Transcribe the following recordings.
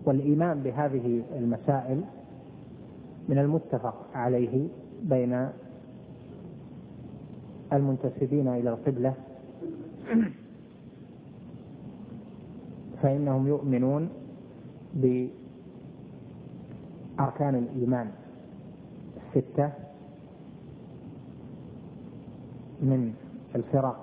والإيمان بهذه المسائل من المتفق عليه بين المنتسبين إلى القبلة، فإنهم يؤمنون بأركان الإيمان 6 من الفرق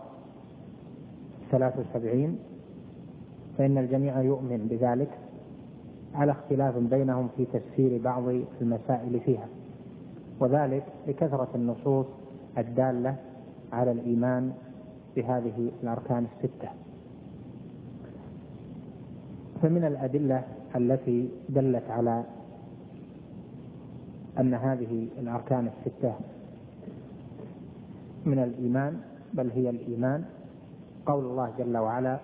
73، فإن الجميع يؤمن بذلك على اختلاف بينهم في تفسير بعض المسائل فيها، وذلك لكثرة النصوص الدالة على الإيمان بهذه الأركان 6. فمن الأدلة التي دلت على أن هذه الأركان 6 من الإيمان بل هي الإيمان قول الله جل وعلا: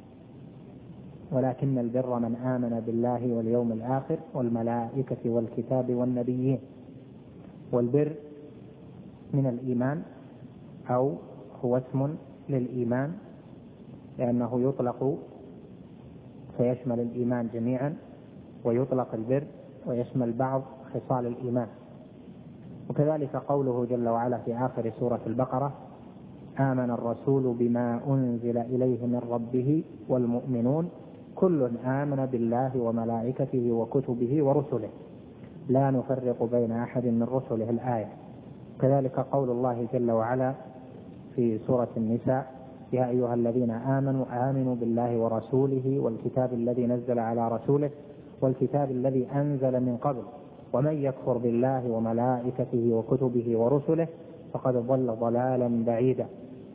ولكن البر من آمن بالله واليوم الآخر والملائكة والكتاب والنبيين. والبر من الإيمان أو هو اسم للإيمان، لأنه يطلق فيشمل الإيمان جميعا، ويطلق البر ويشمل بعض خصال الإيمان. وكذلك قوله جل وعلا في آخر سورة البقرة: آمن الرسول بما أنزل إليه من ربه والمؤمنون كل آمن بالله وملائكته وكتبه ورسله لا نفرق بين أحد من رسله. الآية. كذلك قول الله جل وعلا في سورة النساء: يا أيها الذين آمنوا آمنوا بالله ورسوله والكتاب الذي نزل على رسوله والكتاب الذي أنزل من قبل ومن يكفر بالله وملائكته وكتبه ورسله فقد ضل ضلالا بعيدا.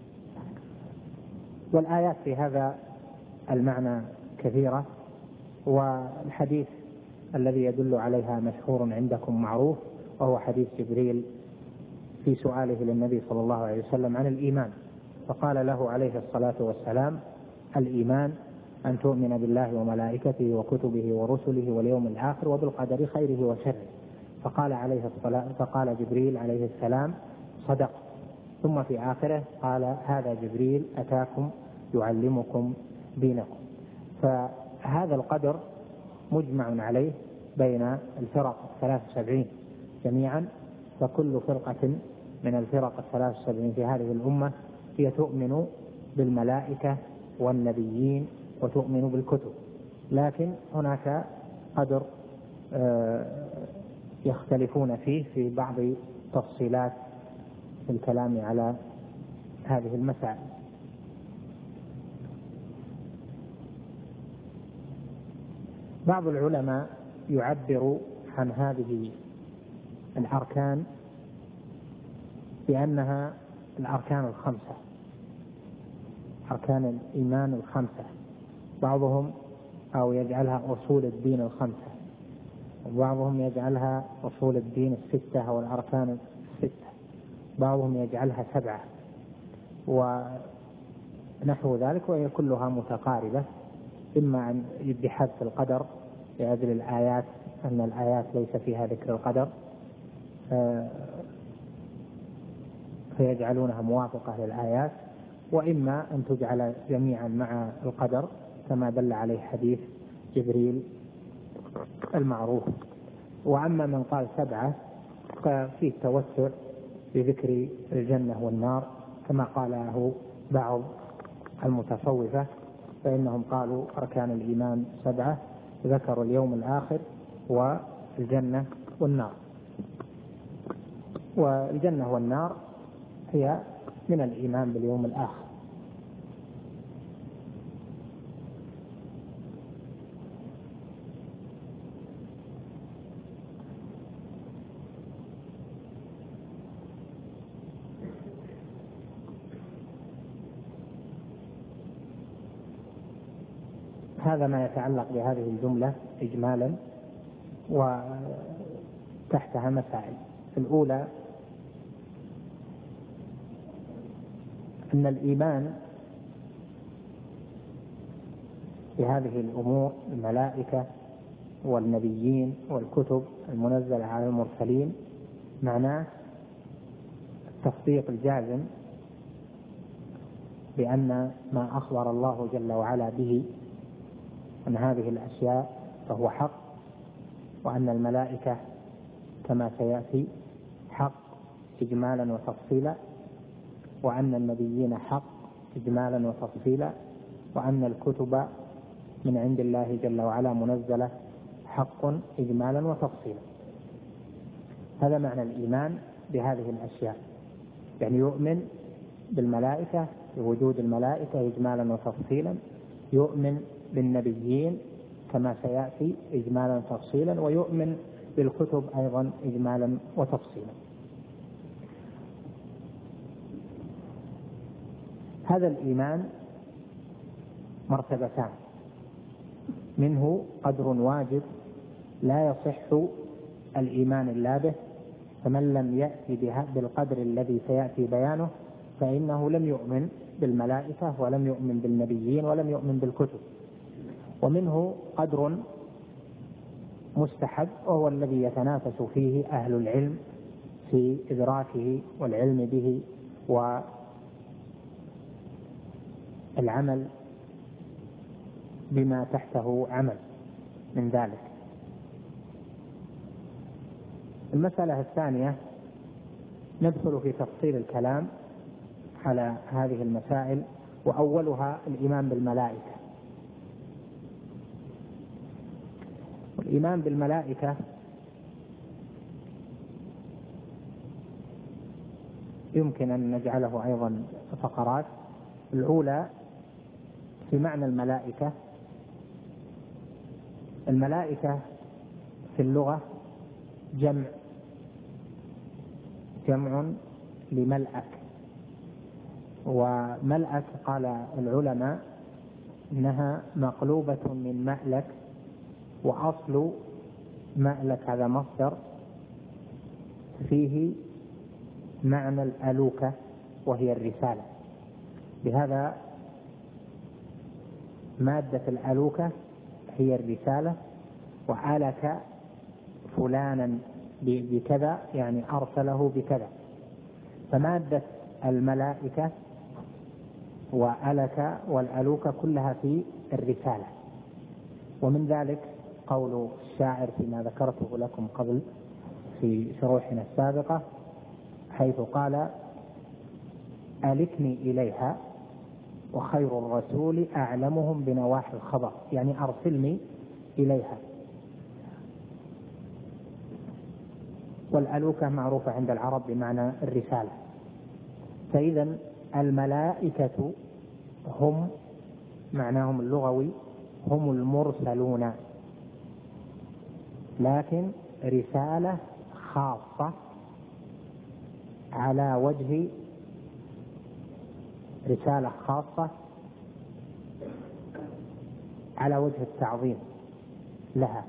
والآيات في هذا المعنى كثيرة، والحديث الذي يدل عليها مشهور عندكم معروف، وهو حديث جبريل في سؤاله للنبي صلى الله عليه وسلم عن الإيمان، فقال له عليه الصلاة والسلام: الإيمان أن تؤمن بالله وملائكته وكتبه ورسله واليوم الآخر وبالقدر خيره وشره. فقال جبريل عليه السلام: صدق. ثم في آخره قال: هذا جبريل أتاكم يعلمكم دينكم. فهذا القدر مجمع عليه بين الفرق 73 جميعا، فكل فرقة من الفرق 73 في هذه الأمة هي تؤمن بالملائكة والنبيين وتؤمن بالكتب، لكن هناك قدر يختلفون فيه في بعض تفصيلات في الكلام على هذه المسائل. بعض العلماء يعبر عن هذه الأركان بأنها الأركان 5، أركان الإيمان 5، بعضهم أو يجعلها أصول الدين 5، وبعضهم يجعلها أصول الدين 6 أو الأركان 6، بعضهم يجعلها 7 ونحو ذلك، وهي كلها متقاربة، إما أن بحذف القدر لأجل الآيات أن الآيات ليس فيها ذكر القدر فيجعلونها موافقة للآيات، وإما أن تجعل جميعا مع القدر كما دل عليه حديث جبريل المعروف. وأما من قال 7 ففيه توسع بذكر الجنة والنار كما قاله بعض المتصوفة، فإنهم قالوا أركان الإيمان 7، ذكروا اليوم الآخر والجنة والنار. والجنة والنار هي من الإيمان باليوم الآخر. هذا ما يتعلق بهذه الجملة إجمالا، وتحتها مسائل. الأولى أن الإيمان بهذه الأمور، الملائكة والنبيين والكتب المنزلة على المرسلين، معناه التصديق الجازم بأن ما أخبر الله جل وعلا به أن هذه الأشياء فهو حق، وأن الملائكة كما سيأتي حق إجمالا وتفصيلا، وأن النبيين حق إجمالا وتفصيلا، وأن الكتب من عند الله جل وعلا منزلة حق إجمالا وتفصيلا. هذا معنى الإيمان بهذه الأشياء، يعني يؤمن بالملائكة، بوجود الملائكة إجمالا وتفصيلا، يؤمن بالنبيين كما سيأتي إجمالا وتفصيلا، ويؤمن بالكتب أيضا إجمالا وتفصيلا. هذا الإيمان مرتبتان، منه قدر واجب لا يصح الإيمان إلا به، فمن لم يأتي بالقدر الذي سيأتي بيانه فإنه لم يؤمن بالملائكة ولم يؤمن بالنبيين ولم يؤمن بالكتب. ومنه قدر مستحب، وهو الذي يتنافس فيه أهل العلم في إدراكه والعلم به والعمل بما تحته عمل من ذلك. المسألة الثانية ندخل في تفصيل الكلام على هذه المسائل، وأولها الإيمان بالملائكة. الإيمان بالملائكة يمكن أن نجعله أيضا فقرات. الأولى في معنى الملائكة. الملائكة في اللغة جمع لملأك، وملأك قال العلماء إنها مقلوبة من مألك، وأصل مألك هذا مصدر فيه معنى الألوكة وهي الرسالة، بهذا مادة الألوكة هي الرسالة، وألك فلانا بكذا يعني أرسله بكذا. فمادة الملائكة وألك والألوكة كلها في الرسالة. ومن ذلك قول الشاعر فيما ذكرته لكم قبل في شروحنا السابقة، حيث قال: ألكني إليها وخير الرسول أعلمهم بنواحي الخبر، يعني أرسلني إليها. والألوكة معروفة عند العرب بمعنى الرسالة. فإذا الملائكة هم معناهم اللغوي هم المرسلون، لكن رسالة خاصة على وجه التعظيم لها.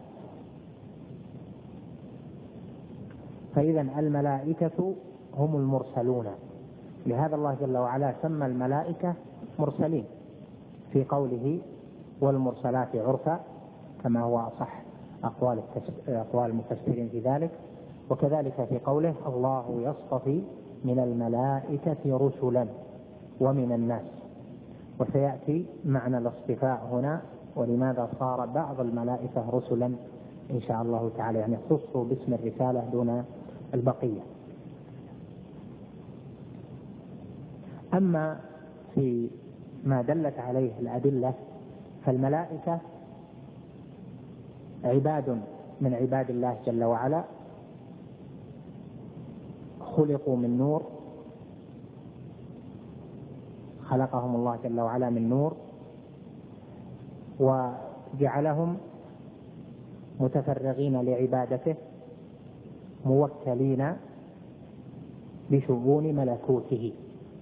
فإذا الملائكة هم المرسلون، لهذا الله جل وعلا سمى الملائكة مرسلين في قوله: والمرسلات عرفا، كما هو أصح أقوال المفسرين في ذلك. وكذلك في قوله: الله يصطفي من الملائكة رسلا ومن الناس. وسيأتي معنى الاصطفاء هنا، ولماذا صار بعض الملائكة رسلا إن شاء الله تعالى، يعني خصوا باسم الرسالة دون البقية. أما في ما دلت عليه الأدلة فالملائكة عباد من عباد الله جل وعلا، خلقوا من نور، خلقهم الله جل وعلا من نور، وجعلهم متفرغين لعبادته موكلين بشؤون ملكوته،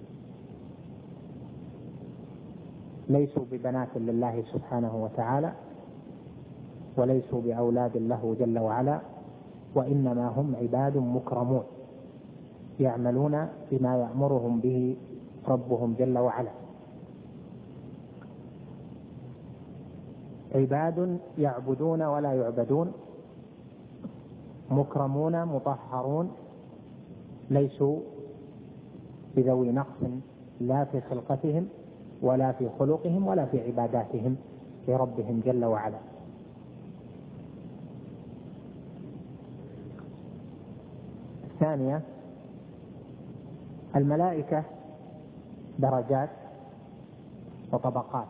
ليسوا ببنات لله سبحانه وتعالى، وليسوا بأولاد له جل وعلا، وإنما هم عباد مكرمون يعملون بما يأمرهم به ربهم جل وعلا. عباد يعبدون ولا يعبدون، مكرمون مطهرون، ليسوا بذوي نقص لا في خلقتهم ولا في خلقهم ولا في عباداتهم لربهم جل وعلا. الثانية الملائكة درجات وطبقات،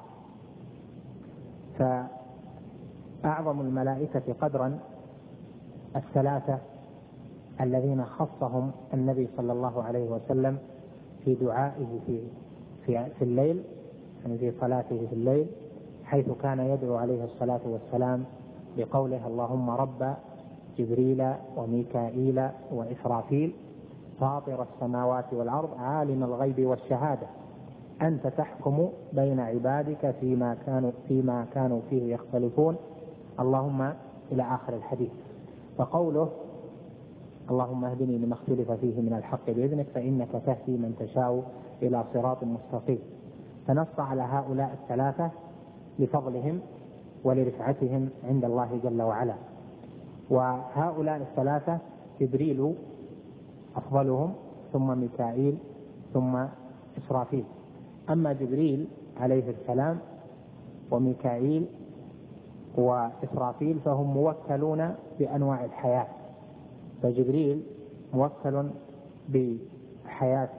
فأعظم الملائكة قدرا الثلاثة الذين خصهم النبي صلى الله عليه وسلم في دعائه في الليل، يعني في صلاته في الليل، حيث كان يدعو عليه الصلاة والسلام بقوله: اللهم رب جبريل وميكائيل وإسرافيل فاطر السماوات والأرض عالم الغيب والشهادة أنت تحكم بين عبادك فيما كانوا فيه يختلفون اللهم، إلى آخر الحديث. فقوله اللهم اهدني لما اختلف فيه من الحق بإذنك فإنك تهدي من تشاء إلى صراط مستقيم، فنص على هؤلاء الثلاثة لفضلهم ولرفعتهم عند الله جل وعلا. وهؤلاء الثلاثة جبريل أفضلهم، ثم ميكائيل، ثم إسرافيل. أما جبريل عليه السلام وميكائيل وإسرافيل فهم موكلون بأنواع الحياة، فجبريل موكل بحياة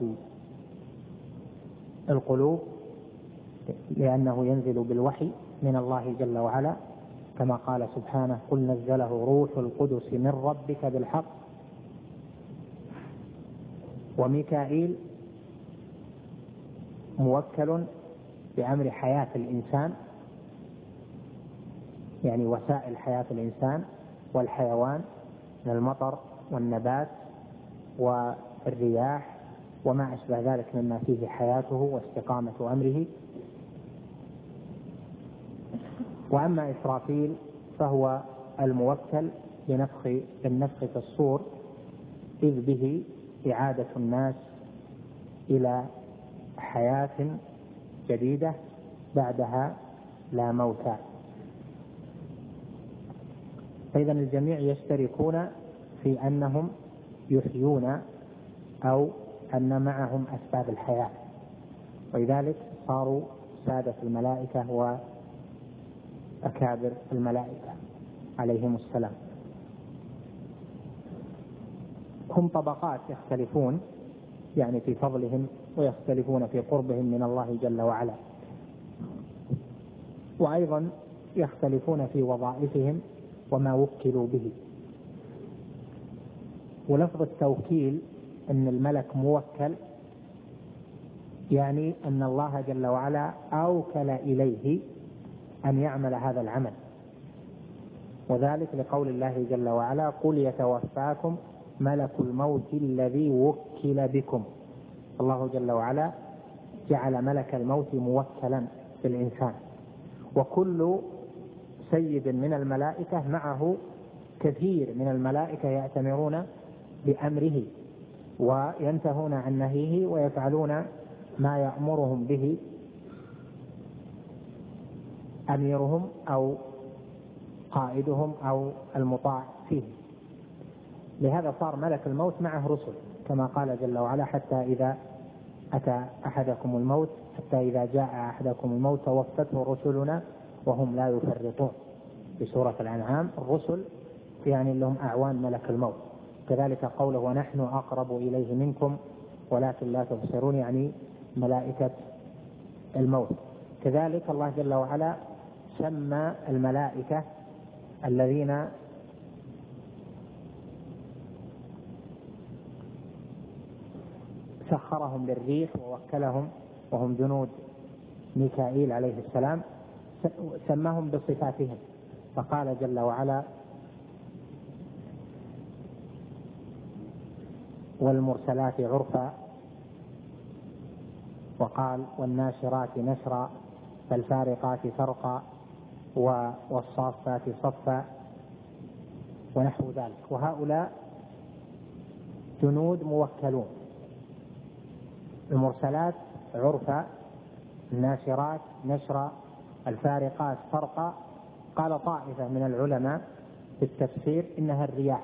القلوب لأنه ينزل بالوحي من الله جل وعلا، كما قال سبحانه: قل نزله روح القدس من ربك بالحق. وميكائيل موكل بأمر حياة الإنسان، يعني وسائل حياة الإنسان والحيوان من المطر والنبات والرياح وما أشبه ذلك مما فيه حياته واستقامة أمره. وأما إسرافيل فهو الموكل بالنفخ في الصور، إذ به إعادة الناس إلى حياة جديدة بعدها لا موت. فإذا الجميع يشتركون في أنهم يحيون أو أن معهم أسباب الحياة، ولذلك صاروا سادة الملائكة وأكابر الملائكة عليهم السلام. هم طبقات يختلفون يعني في فضلهم، ويختلفون في قربهم من الله جل وعلا، وأيضا يختلفون في وظائفهم وما وكلوا به. ولفظ التوكيل أن الملك موكل يعني أن الله جل وعلا أوكل إليه أن يعمل هذا العمل، وذلك لقول الله جل وعلا: قل يتوفاكم ملك الموت الذي وكل بكم. الله جل وعلا جعل ملك الموت موكلا بالإنسان. وكل سيد من الملائكة معه كثير من الملائكة يأتمرون بأمره وينتهون عن نهيه ويفعلون ما يأمرهم به أميرهم أو قائدهم أو المطاع فيه. لهذا صار ملك الموت معه رسل، كما قال جل وعلا: حتى إذا أتى أحدكم الموت، حتى إذا جاء أحدكم الموت توفته رسلنا وهم لا يفرطون. في سورة الأنعام الرسل يعني لهم أعوان ملك الموت. كذلك قوله: ونحن أقرب إليه منكم ولكن لا تبصرون، يعني ملائكة الموت. كذلك الله جل وعلا سمى الملائكة الذين سخرهم للريح ووكلهم وهم جنود ميكائيل عليه السلام، سماهم بصفاتهم، فقال جل وعلا: والمرسلات عرفا، وقال: والناشرات نشرا، فالفارقات فرقا، والصافات صفا، ونحو ذلك. وهؤلاء جنود موكلون: المرسلات عرفا، الناشرات نشرا، الفارقات فرقا. قال طائفة من العلماء في التفسير إنها الرياح،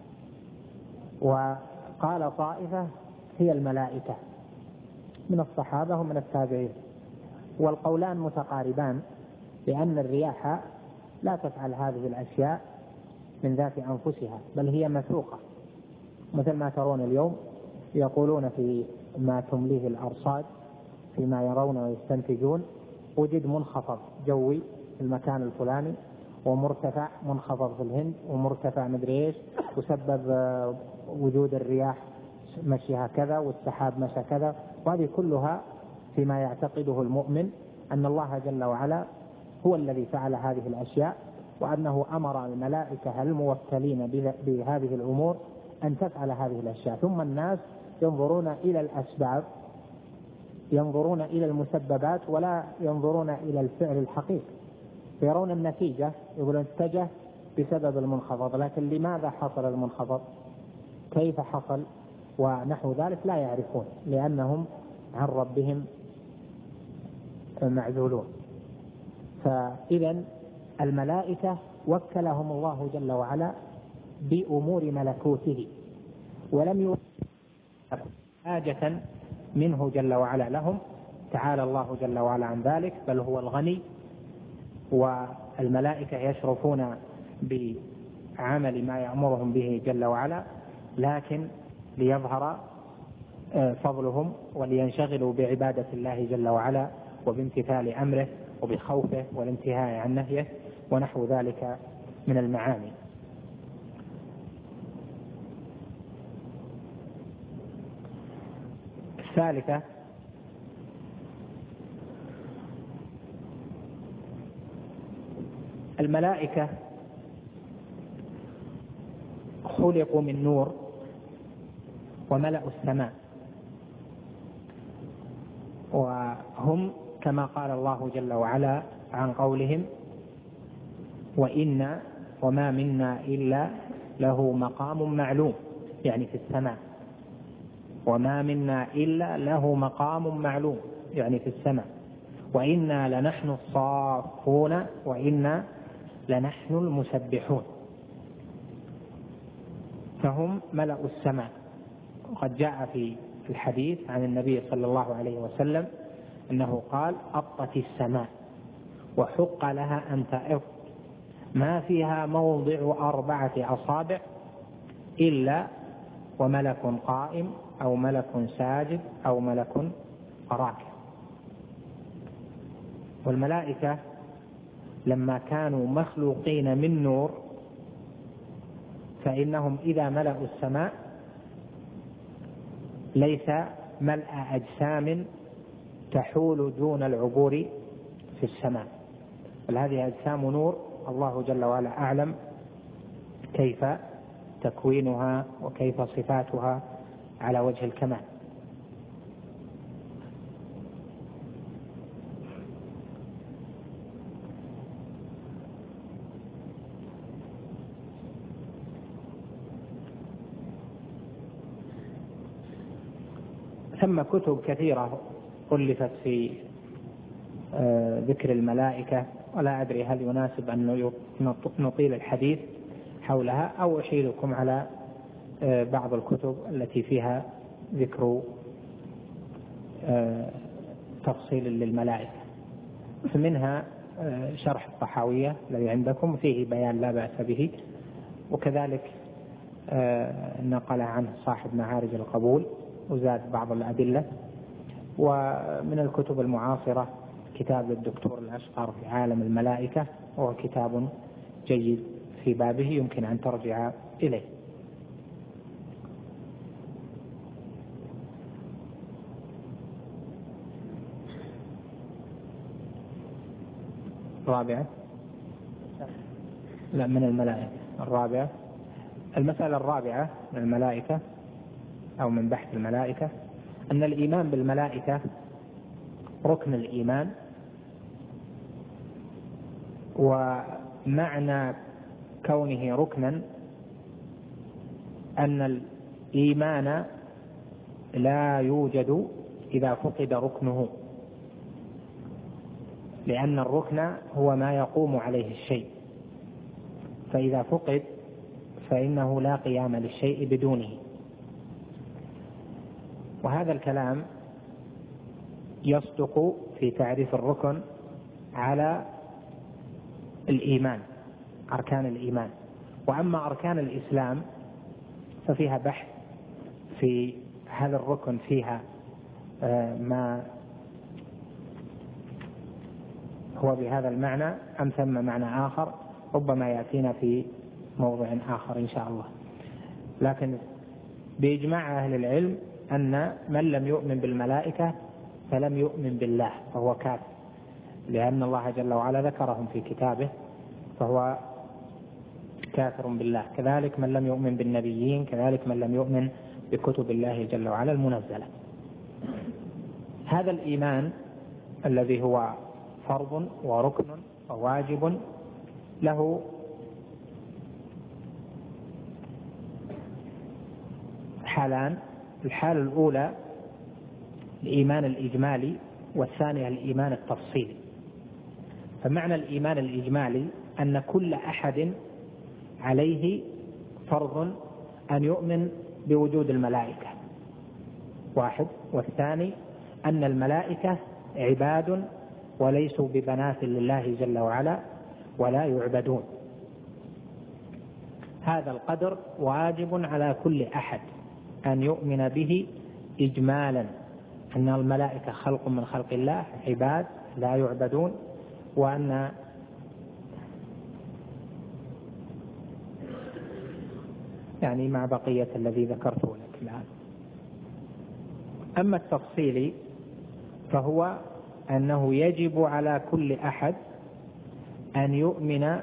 وقال طائفة هي الملائكة من الصحابة ومن التابعين. والقولان متقاربان، لأن الرياح لا تفعل هذه الأشياء من ذات أنفسها، بل هي مسوقة مثل ما ترون اليوم يقولون في ما تمليه الأرصاد فيما يرون ويستنتجون وجد منخفض جوي في المكان الفلاني، ومرتفع منخفض في الهند، ومرتفع مدري ايش، وسبب وجود الرياح مشيها كذا والسحاب مشى كذا. وهذه كلها فيما يعتقده المؤمن أن الله جل وعلا هو الذي فعل هذه الأشياء، وأنه أمر الملائكة الموكلين بهذه الأمور أن تفعل هذه الأشياء. ثم الناس ينظرون إلى الأسباب، ينظرون إلى المسببات ولا ينظرون إلى الفعل الحقيقي، يرون النتيجة يقولون اتجه بسبب المنخفض، لكن لماذا حصل المنخفض؟ كيف حصل؟ ونحو ذلك لا يعرفون، لأنهم عن ربهم معزولون. فإذا الملائكة وكلهم الله جل وعلا بأمور ملكوته، ولم يوكل حاجة منه جل وعلا لهم، تعالى الله جل وعلا عن ذلك، بل هو الغني. والملائكة يشرفون بعمل ما يأمرهم به جل وعلا، لكن ليظهر فضلهم ولينشغلوا بعبادة الله جل وعلا وبامتثال أمره وبخوفه والانتهاء عن نهيه ونحو ذلك من المعاني. الثالثة الملائكة خلقوا من نور وملأوا السماء، وهم كما قال الله جل وعلا عن قولهم وإنا وما منا إلا له مقام معلوم، يعني في السماء، وما منا إلا له مقام معلوم يعني في السماء، وإنا لنحن الصافون وإنا لنحن المسبحون. فهم ملأوا السماء. وقد جاء في الحديث عن النبي صلى الله عليه وسلم أنه قال أطت السماء وحق لها أن تأط ما فيها موضع 4 أصابع إلا وملك قائم أو ملك ساجد أو ملك راكع. والملائكة لما كانوا مخلوقين من نور فإنهم إذا ملأوا السماء ليس ملأ أجسام تحول دون العبور في السماء، بل هذه أجسام نور الله جل وعلا أعلم كيف تكوينها وكيف صفاتها على وجه الكمال. ثم كتب كثيرة ألفت في ذكر الملائكة، ولا أدري هل يناسب أن نطيل الحديث حولها أو أحيلكم على بعض الكتب التي فيها ذكر تفصيل للملائكة. فمنها شرح الطحاوية الذي عندكم فيه بيان لا بأس به، وكذلك نقل عنه صاحب معارج القبول وزاد بعض الأدلة. ومن الكتب المعاصرة كتاب للدكتور الأشقر في عالم الملائكة، وهو كتاب جيد في بابه يمكن أن ترجع إليه. الرابعة لا من الملائكة الرابعة المسألة الرابعة من الملائكة أو من بحث الملائكة أن الإيمان بالملائكة ركن الإيمان، ومعنى كونه ركنا أن الإيمان لا يوجد إذا فقد ركنه، لأن الركن هو ما يقوم عليه الشيء، فإذا فقد فإنه لا قيام للشيء بدونه. وهذا الكلام يصدق في تعريف الركن على الإيمان، أركان الإيمان. وأما أركان الإسلام ففيها بحث في هذا الركن فيها ما هو بهذا المعنى أم ثم معنى آخر ربما يأتينا في موضع آخر إن شاء الله. لكن بإجماع أهل العلم أن من لم يؤمن بالملائكة فلم يؤمن بالله فهو كافر، لأن الله جل وعلا ذكرهم في كتابه فهو كافر بالله. كذلك من لم يؤمن بالنبيين، كذلك من لم يؤمن بكتب الله جل وعلا المنزلة. هذا الإيمان الذي هو فرض وركن وواجب له حالان: الحالة الأولى الإيمان الإجمالي، والثانية الإيمان التفصيلي. فمعنى الإيمان الإجمالي أن كل أحد عليه فرض أن يؤمن بوجود الملائكة واحد، والثاني أن الملائكة عباد وليسوا ببنات لله جل وعلا ولا يعبدون. هذا القدر واجب على كل أحد أن يؤمن به إجمالا، أن الملائكة خلق من خلق الله، عباد لا يعبدون، وأن يعني مع بقية الذي ذكرته لك الآن. أما التفصيلي فهو أنه يجب على كل أحد أن يؤمن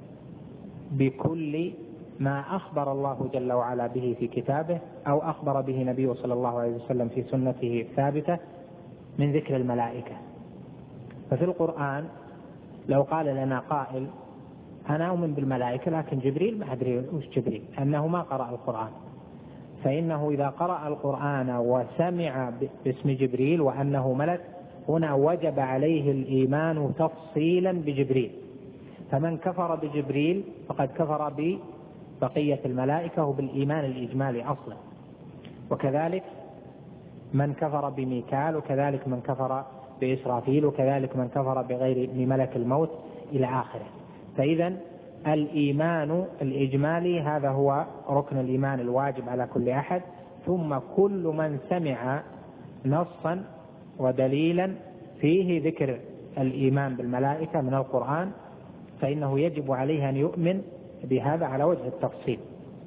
بكل ما أخبر الله جل وعلا به في كتابه أو أخبر به نبيه صلى الله عليه وسلم في سنته الثابتة من ذكر الملائكة. ففي القرآن لو قال لنا قائل أنا أؤمن بالملائكة لكن جبريل ما أدري وش جبريل، أنه ما قرأ القرآن، فإنه إذا قرأ القرآن وسمع باسم جبريل وأنه ملك هنا وجب عليه الإيمان تفصيلا بجبريل. فمن كفر بجبريل فقد كفر ببقية الملائكة وبالإيمان الإجمالي أصلا، وكذلك من كفر بميكال، وكذلك من كفر بإسرافيل، وكذلك من كفر بغير ملك الموت إلى آخره. فإذا الإيمان الإجمالي هذا هو ركن الإيمان الواجب على كل أحد، ثم كل من سمع نصا ودليلا فيه ذكر الإيمان بالملائكة من القرآن فإنه يجب عليه أن يؤمن بهذا على وجه التفصيل.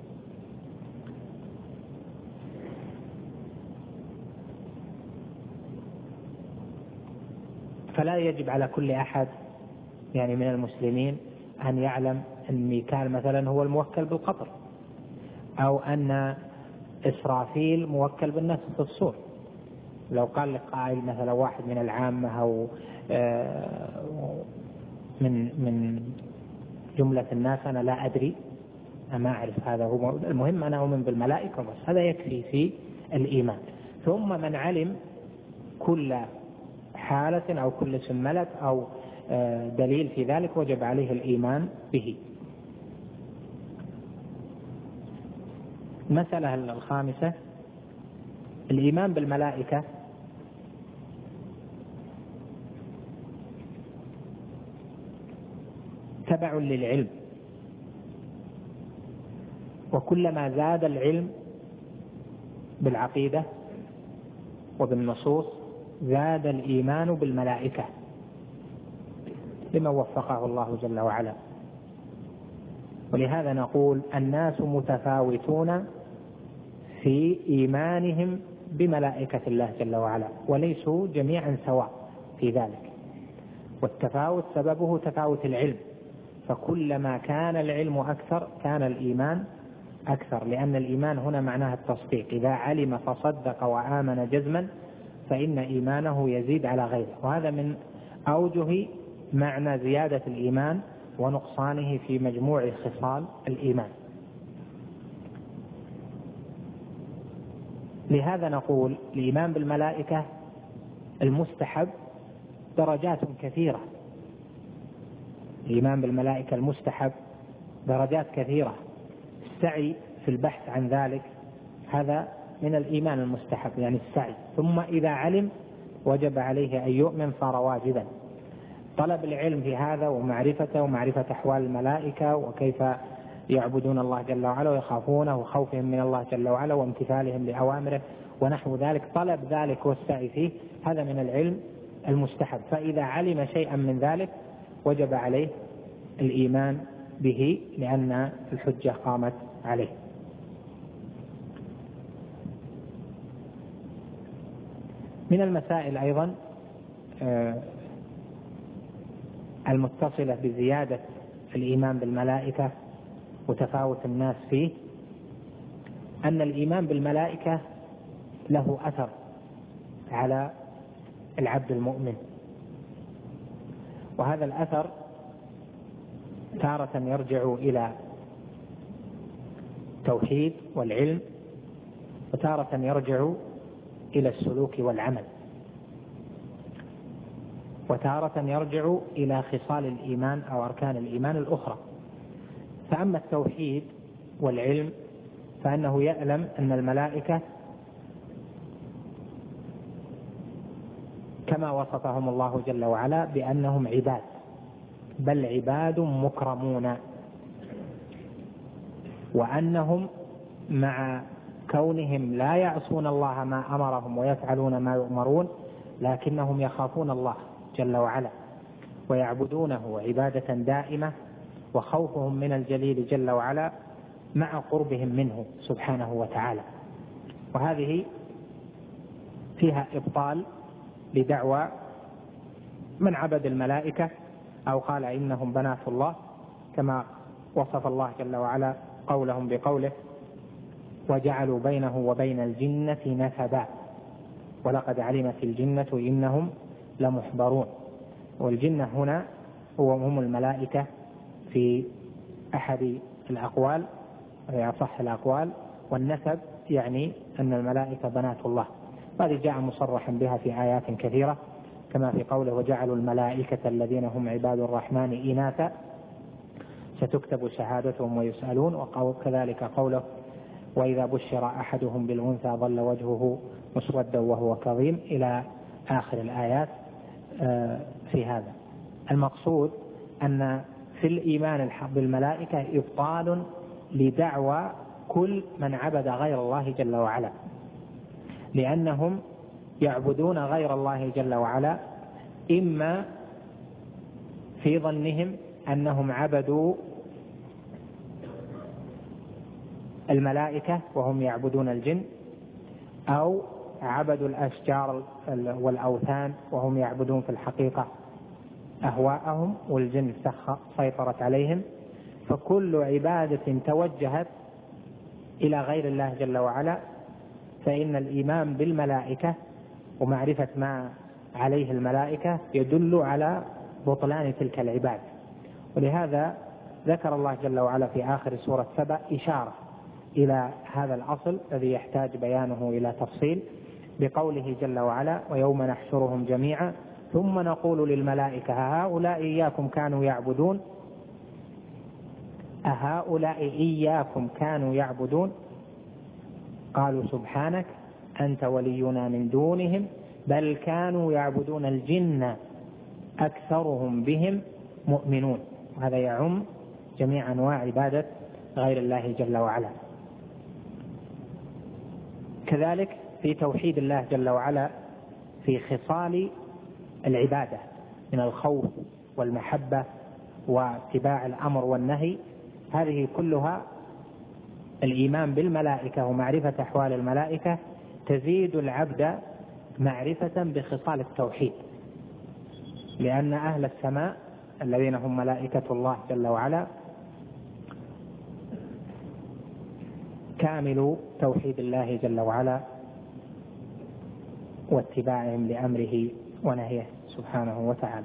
فلا يجب على كل أحد يعني من المسلمين أن يعلم أن ميكال مثلا هو الموكل بالقطر، أو أن إسرافيل موكل بالنفخ في الصور. لو قال قائل مثلا واحد من العامة أو من جملة الناس أنا لا أدري، أنا ما أعرف، هذا هو المهم، أنا أؤمن بالملائكة بس، هذا يكفي في الإيمان. ثم من علم كل حالة أو كل اسم ملك أو دليل في ذلك وجب عليه الإيمان به. المسألة الخامسة الإيمان بالملائكة تبع للعلم، وكلما زاد العلم بالعقيدة وبالنصوص زاد الإيمان بالملائكة لما وفقه الله جل وعلا. ولهذا نقول الناس متفاوتون في إيمانهم بملائكة الله جل وعلا، وليسوا جميعا سواء في ذلك، والتفاوت سببه تفاوت العلم، فكلما كان العلم أكثر كان الإيمان أكثر، لأن الإيمان هنا معناه التصديق، إذا علم فصدق وآمن جزما فإن إيمانه يزيد على غيره. وهذا من أوجه معنى زيادة الإيمان ونقصانه في مجموع خصال الإيمان. لهذا نقول الإيمان بالملائكة المستحب درجات كثيرة، الإيمان بالملائكة المستحب درجات كثيرة، السعي في البحث عن ذلك هذا من الإيمان المستحب، يعني السعي. ثم إذا علم وجب عليه أن يؤمن صار واجبا. طلب العلم في هذا ومعرفته ومعرفة أحوال الملائكة وكيف يعبدون الله جل وعلا ويخافونه وخوفهم من الله جل وعلا وامتثالهم لأوامره ونحو ذلك، طلب ذلك والسعي فيه، هذا من العلم المستحب. فإذا علم شيئا من ذلك وجب عليه الإيمان به لأن الحجة قامت عليه. من المسائل أيضا المتصلة بزيادة الإيمان بالملائكة وتفاوت الناس فيه أن الإيمان بالملائكة له أثر على العبد المؤمن، وهذا الأثر تارة يرجع إلى التوحيد والعلم، وتارة يرجع إلى السلوك والعمل، وتارة يرجع إلى خصال الإيمان أو أركان الإيمان الأخرى. فأما التوحيد والعلم فأنه يعلم أن الملائكة كما وصفهم الله جل وعلا بأنهم عباد، بل عباد مكرمون، وأنهم مع كونهم لا يعصون الله ما أمرهم ويفعلون ما يؤمرون لكنهم يخافون الله جل وعلا ويعبدونه عبادة دائمة، وخوفهم من الجليل جل وعلا مع قربهم منه سبحانه وتعالى. وهذه فيها إبطال لدعوى من عبد الملائكة أو قال إنهم بنات الله، كما وصف الله جل وعلا قولهم بقوله وجعلوا بينه وبين الجنة نسبا ولقد علمت الجنة إنهم لمحضرون. والجنة هنا هم الملائكة في أحد الأقوال وهي أصح الأقوال، والنسب يعني أن الملائكة بنات الله. هذه جاء مصرحا بها في آيات كثيرة كما في قوله وجعلوا الملائكة الذين هم عباد الرحمن إناثا ستكتب شهادتهم ويسألون، وكذلك قوله وإذا بشر أحدهم بالأنثى ظل وجهه مسودا وهو كظيم إلى آخر الآيات. في هذا المقصود أن في الإيمان بالملائكة إبطال لدعوى كل من عبد غير الله جل وعلا، لأنهم يعبدون غير الله جل وعلا إما في ظنهم أنهم عبدوا الملائكة وهم يعبدون الجن، أو عبدوا الأشجار والأوثان وهم يعبدون في الحقيقة أهواءهم والجن سيطرت عليهم. فكل عبادة توجهت إلى غير الله جل وعلا فإن الإيمان بالملائكة ومعرفة ما عليه الملائكة يدل على بطلان تلك العبادة. ولهذا ذكر الله جل وعلا في آخر سورة سبأ إشارة إلى هذا الأصل الذي يحتاج بيانه إلى تفصيل بقوله جل وعلا ويوم نحشرهم جميعا ثم نقول للملائكة أهؤلاء إياكم كانوا يعبدون أهؤلاء إياكم كانوا يعبدون قالوا سبحانك أنت ولينا من دونهم بل كانوا يعبدون الجن أكثرهم بهم مؤمنون. وهذا يعم جميع أنواع عبادة غير الله جل وعلا. كذلك في توحيد الله جل وعلا في خصال العبادة من الخوف والمحبة واتباع الأمر والنهي، هذه كلها الإيمان بالملائكة ومعرفة أحوال الملائكة تزيد العبد معرفة بخصال التوحيد، لأن أهل السماء الذين هم ملائكة الله جل وعلا كامل توحيد الله جل وعلا واتباعهم لأمره ونهيه سبحانه وتعالى.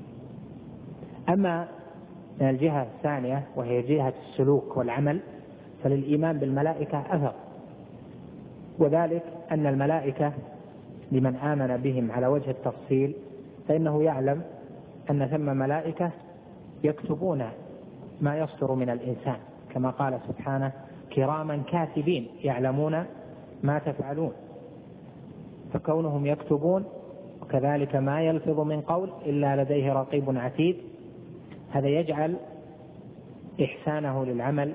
أما من الجهة الثانية وهي جهة السلوك والعمل فللإيمان بالملائكة أثر، وذلك أن الملائكة لمن آمن بهم على وجه التفصيل فإنه يعلم أن ثم ملائكة يكتبون ما يصدر من الإنسان كما قال سبحانه كراما كاتبين يعلمون ما تفعلون. فكونهم يكتبون وكذلك ما يلفظ من قول إلا لديه رقيب عتيد، هذا يجعل إحسانه للعمل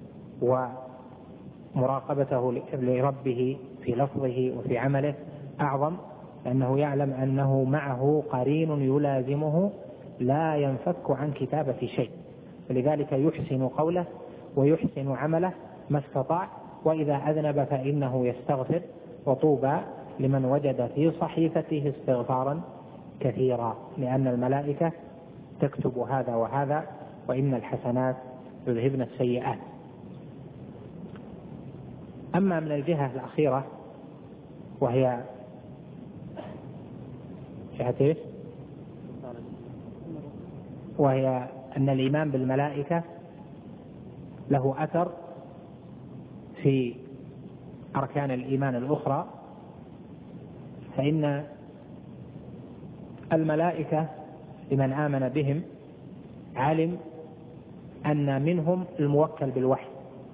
ومراقبته لربه في لفظه وفي عمله أعظم، لأنه يعلم أنه معه قرين يلازمه لا ينفك عن كتابة شيء، ولذلك يحسن قوله ويحسن عمله ما استطاع، وإذا أذنب فإنه يستغفر، وطوبى لمن وجد في صحيفته استغفارا كثيرا، لأن الملائكة تكتب هذا وهذا، وإن الحسنات يذهبن السيئات. أما من الجهة الأخيرة وهي وهي أن الإيمان بالملائكة له أثر في أركان الإيمان الأخرى، فإن الملائكة لمن آمن بهم علم أن منهم الموكل بالوحي،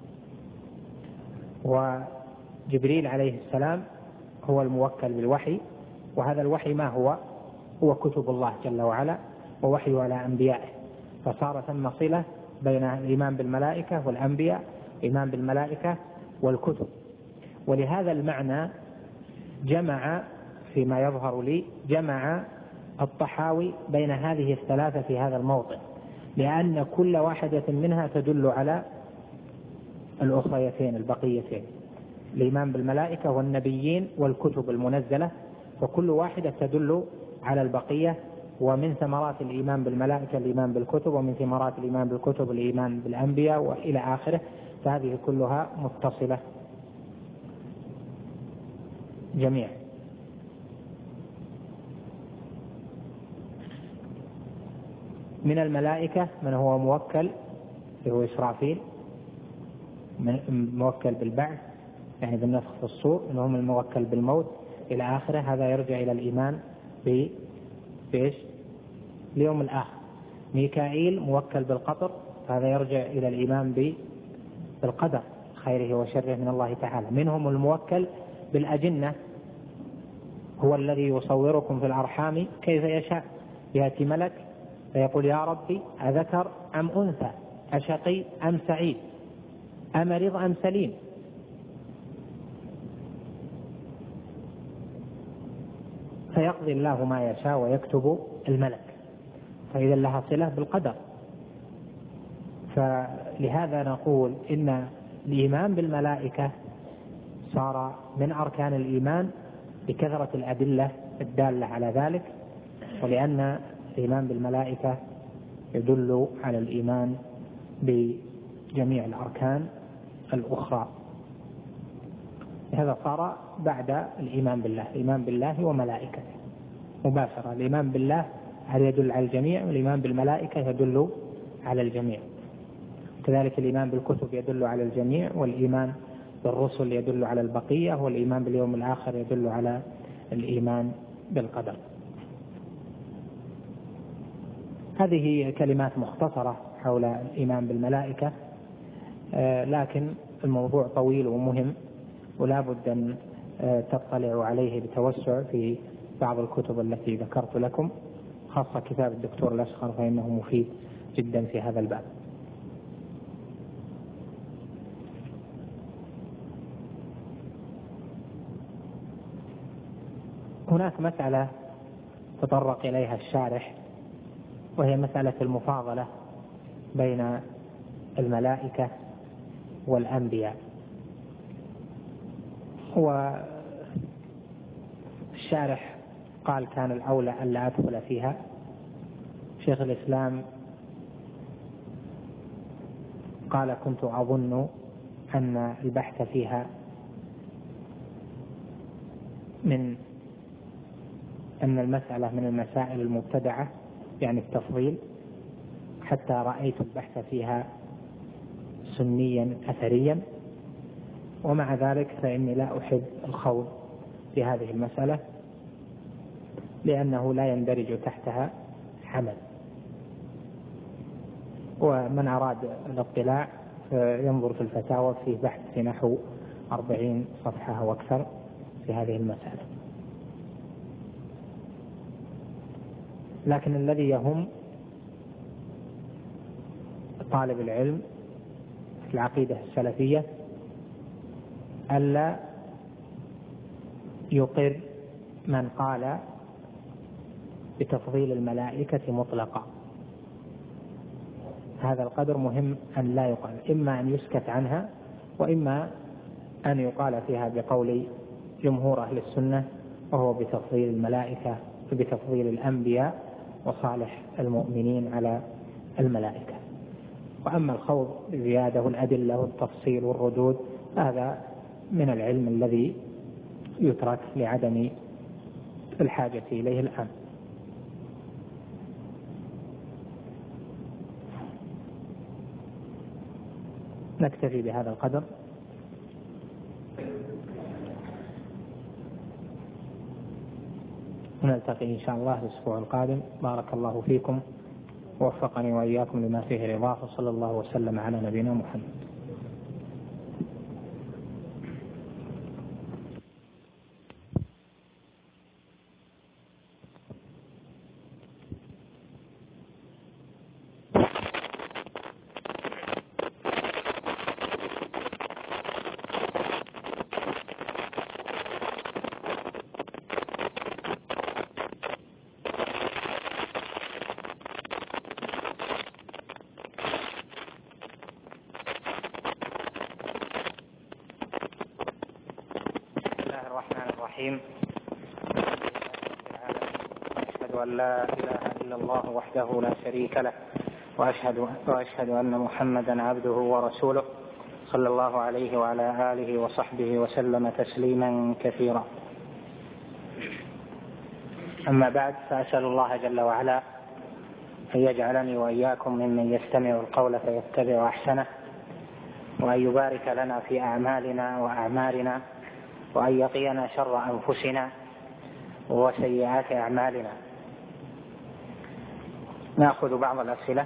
وجبريل عليه السلام هو الموكل بالوحي، وهذا الوحي ما هو كتب الله جل وعلا ووحي على أنبيائه، فصار ثم صلة بين الإيمان بالملائكة والأنبياء، الإيمان بالملائكة والكتب. ولهذا المعنى جمع فيما يظهر لي جمع الطحاوي بين هذه الثلاثة في هذا الموضع، لأن كل واحدة منها تدل على الأخريتين البقيتين، الإيمان بالملائكة والنبيين والكتب المنزلة، وكل واحدة تدل على البقية. ومن ثمرات الإيمان بالملائكة الإيمان بالكتب، ومن ثمرات الإيمان بالكتب الإيمان بالأنبياء، وإلى آخره، فهذه كلها متصلة جميع. من الملائكة من هو موكل، هو إسرافيل، موكل بالبعث يعني بالنفخ في الصور، إنهم الموكل بالموت إلى آخره. هذا يرجع إلى الإيمان بإيش؟ اليوم الآخر. ميكائيل موكل بالقطر، هذا يرجع إلى الإيمان بالقدر خيره وشره من الله تعالى. منهم الموكل بالأجنة، هو الذي يصوركم في الأرحام كيف يشاء، يأتي ملك فيقول يا ربي أذكر أم أنثى، أشقي أم سعيد، أمرض أم سليم، فيقضي الله ما يشاء ويكتب الملك، فإذا لها صلة بالقدر. فلهذا نقول إن الإيمان بالملائكة صار من أركان الإيمان بكثرة الأدلة الدالة على ذلك، ولأن الإيمان بالملائكة يدل على الإيمان بجميع الأركان الأخرى. هذا صار بعد الإيمان بالله، الإيمان بالله وملائكته مباشرة. الإيمان بالله هذا يدل على الجميع، والإيمان بالملائكة يدل على الجميع. كذلك الإيمان بالكتب يدل على الجميع، والإيمان بالرسل يدل على البقية، والإيمان باليوم الآخر يدل على الإيمان بالقدر. هذه كلمات مختصرة حول الإيمان بالملائكة، لكن الموضوع طويل ومهم، ولا بد أن تطلعوا عليه بتوسع في بعض الكتب التي ذكرت لكم، خاصة كتاب الدكتور الأشقر فإنه مفيد جدا في هذا الباب. هناك مسألة تطرق إليها الشارح، وهي مسألة المفاضلة بين الملائكة والأنبياء. والشارح قال كان الأولى ألا أدخل فيها. شيخ الإسلام قال كنت أظن أن البحث فيها من أن المسألة من المسائل المبتدعة، يعني التفضيل، حتى رأيت البحث فيها سنيا أثريا، ومع ذلك فإني لا أحب الخوض في هذه المسألة، لأنه لا يندرج تحتها حمل. ومن أراد الاطلاع ينظر في الفتاوى، في بحث في نحو 40 صفحة أو أكثر في هذه المسألة. لكن الذي يهم طالب العلم في العقيدة السلفية ألا يقر من قال بتفضيل الملائكة مطلقا. هذا القدر مهم أن لا يقال، إما أن يسكت عنها وإما أن يقال فيها بقول جمهور أهل السنة، وهو بتفضيل الملائكة وبتفضيل الأنبياء وصالح المؤمنين على الملائكة. وأما الخوض بزيادة والأدلة والتفصيل والردود هذا من العلم الذي يترك لعدم الحاجة إليه الآن. نكتفي بهذا القدر. ونلتقي إن شاء الله الأسبوع القادم. بارك الله فيكم ووفقني وإياكم لما فيه رضاه، وصلى الله وسلم على نبينا محمد. أشهد أن لا إله إلا الله وحده لا شريك له، وأشهد أن محمدا عبده ورسوله، صلى الله عليه وعلى آله وصحبه وسلم تسليما كثيرا. أما بعد، فأسأل الله جل وعلا أن يجعلني وإياكم ممن يستمع القول فيتبع أحسنه، وأن يبارك لنا في أعمالنا وأعمالنا، وأن يقينا شر أنفسنا وسيئات أعمالنا. نأخذ بعض الأسئلة.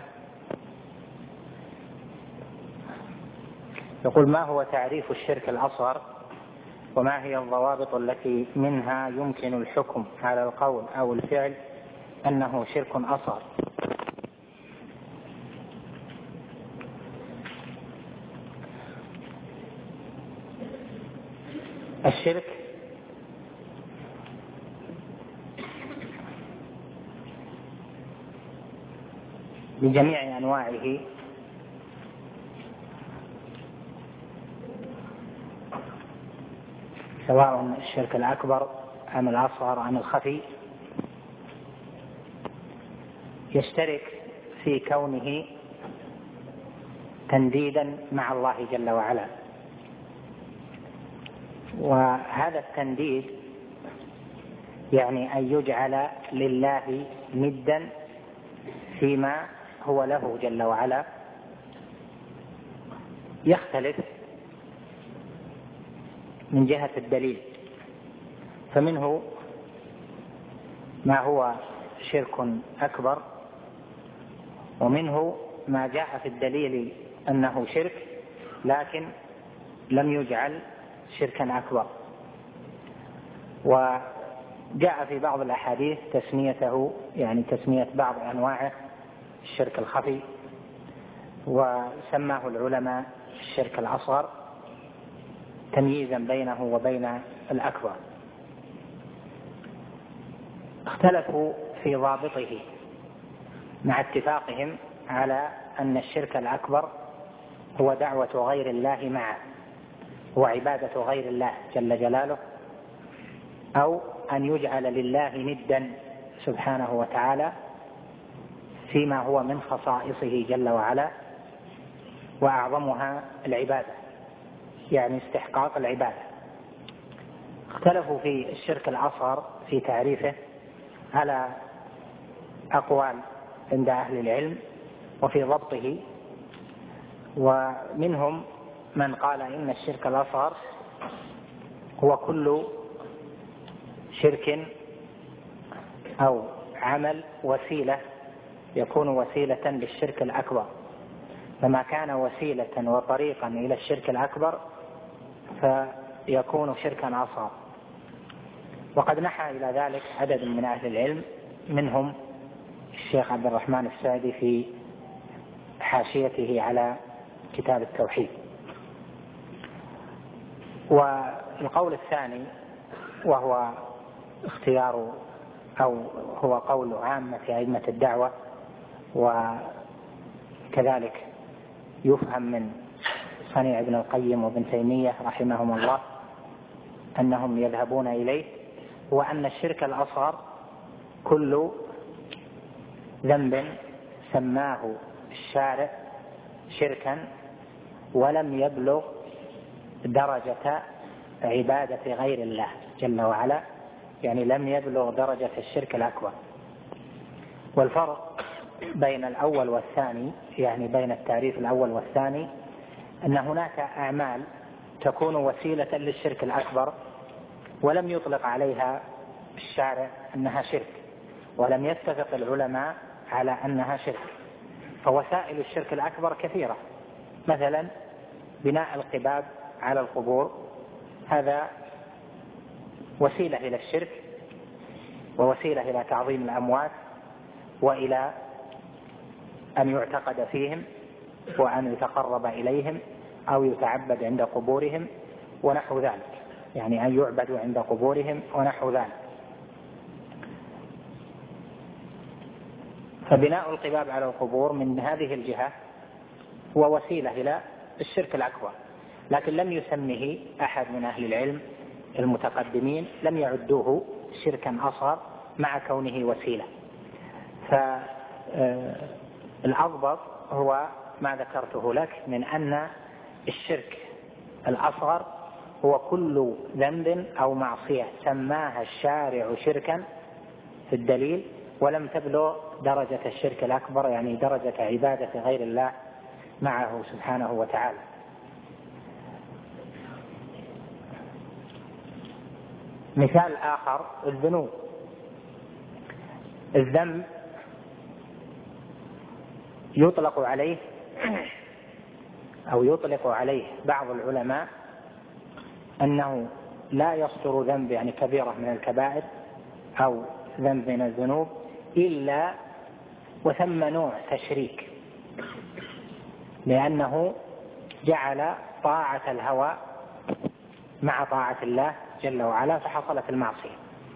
يقول: ما هو تعريف الشرك الأصغر؟ وما هي الضوابط التي منها يمكن الحكم على القول أو الفعل أنه شرك أصغر؟ الشرك بجميع أنواعه سواء الشرك الأكبر أم الأصغر أم الخفي، يشترك في كونه تنديدا مع الله جل وعلا. وهذا التنديد يعني أن يجعل لله ندا فيما هو له جل وعلا، يختلف من جهة الدليل، فمنه ما هو شرك أكبر، ومنه ما جاء في الدليل أنه شرك لكن لم يجعل شركا أكبر. وجاء في بعض الأحاديث تسميته، يعني تسمية بعض أنواعه الشرك الخفي، وسماه العلماء الشرك الأصغر تمييزا بينه وبين الأكبر. اختلفوا في ضابطه مع اتفاقهم على أن الشرك الأكبر هو دعوة غير الله معه، هو عبادة غير الله جل جلاله، أو أن يجعل لله ندا سبحانه وتعالى فيما هو من خصائصه جل وعلا، وأعظمها العبادة، يعني استحقاق العبادة. اختلفوا في الشرك الأصغر في تعريفه على أقوال عند أهل العلم وفي ضبطه. ومنهم من قال إن الشرك الأصغر هو كل شرك أو عمل وسيلة يكون وسيلة للشرك الأكبر، فما كان وسيلة وطريقا إلى الشرك الأكبر فيكون شركا أصغر. وقد نحى إلى ذلك عدد من أهل العلم، منهم الشيخ عبد الرحمن السعدي في حاشيته على كتاب التوحيد. والقول الثاني وهو اختيار أو هو قول عامة أئمة الدعوة، وكذلك يفهم من صنيع ابن القيم وابن تيمية رحمهم الله أنهم يذهبون إليه، هو أن الشرك الأصغر كل ذنب سماه الشارع شركا ولم يبلغ درجة عبادة غير الله جل وعلا، يعني لم يبلغ درجة الشرك الأكبر. والفرق بين الأول والثاني، يعني بين التعريف الأول والثاني، أن هناك أعمال تكون وسيلة للشرك الأكبر ولم يطلق عليها الشارع أنها شرك، ولم يتفق العلماء على أنها شرك. فوسائل الشرك الأكبر كثيرة، مثلا بناء القباب على القبور، هذا وسيلة إلى الشرك ووسيلة إلى تعظيم الأموات وإلى أن يعتقد فيهم وأن يتقرب إليهم أو يتعبد عند قبورهم ونحو ذلك، يعني أن يعبدوا عند قبورهم ونحو ذلك. فبناء القباب على القبور من هذه الجهة هو وسيلة إلى الشرك الأكبر، لكن لم يسمه أحد من أهل العلم المتقدمين، لم يعدوه شركا أصغر مع كونه وسيلة. فالأضبط هو ما ذكرته لك من أن الشرك الأصغر هو كل ذنب أو معصية سماها الشارع شركا في الدليل ولم تبلغ درجة الشرك الأكبر، يعني درجة عبادة غير الله معه سبحانه وتعالى. مثال آخر الذنوب. الذنب يطلق عليه أو يطلق عليه بعض العلماء أنه لا يصدر ذنب، يعني كبيرة من الكبائر أو ذنب من الذنوب، إلا وثم نوع تشريك، لأنه جعل طاعة الهوى مع طاعة الله جل وعلا فحصلت المعصية.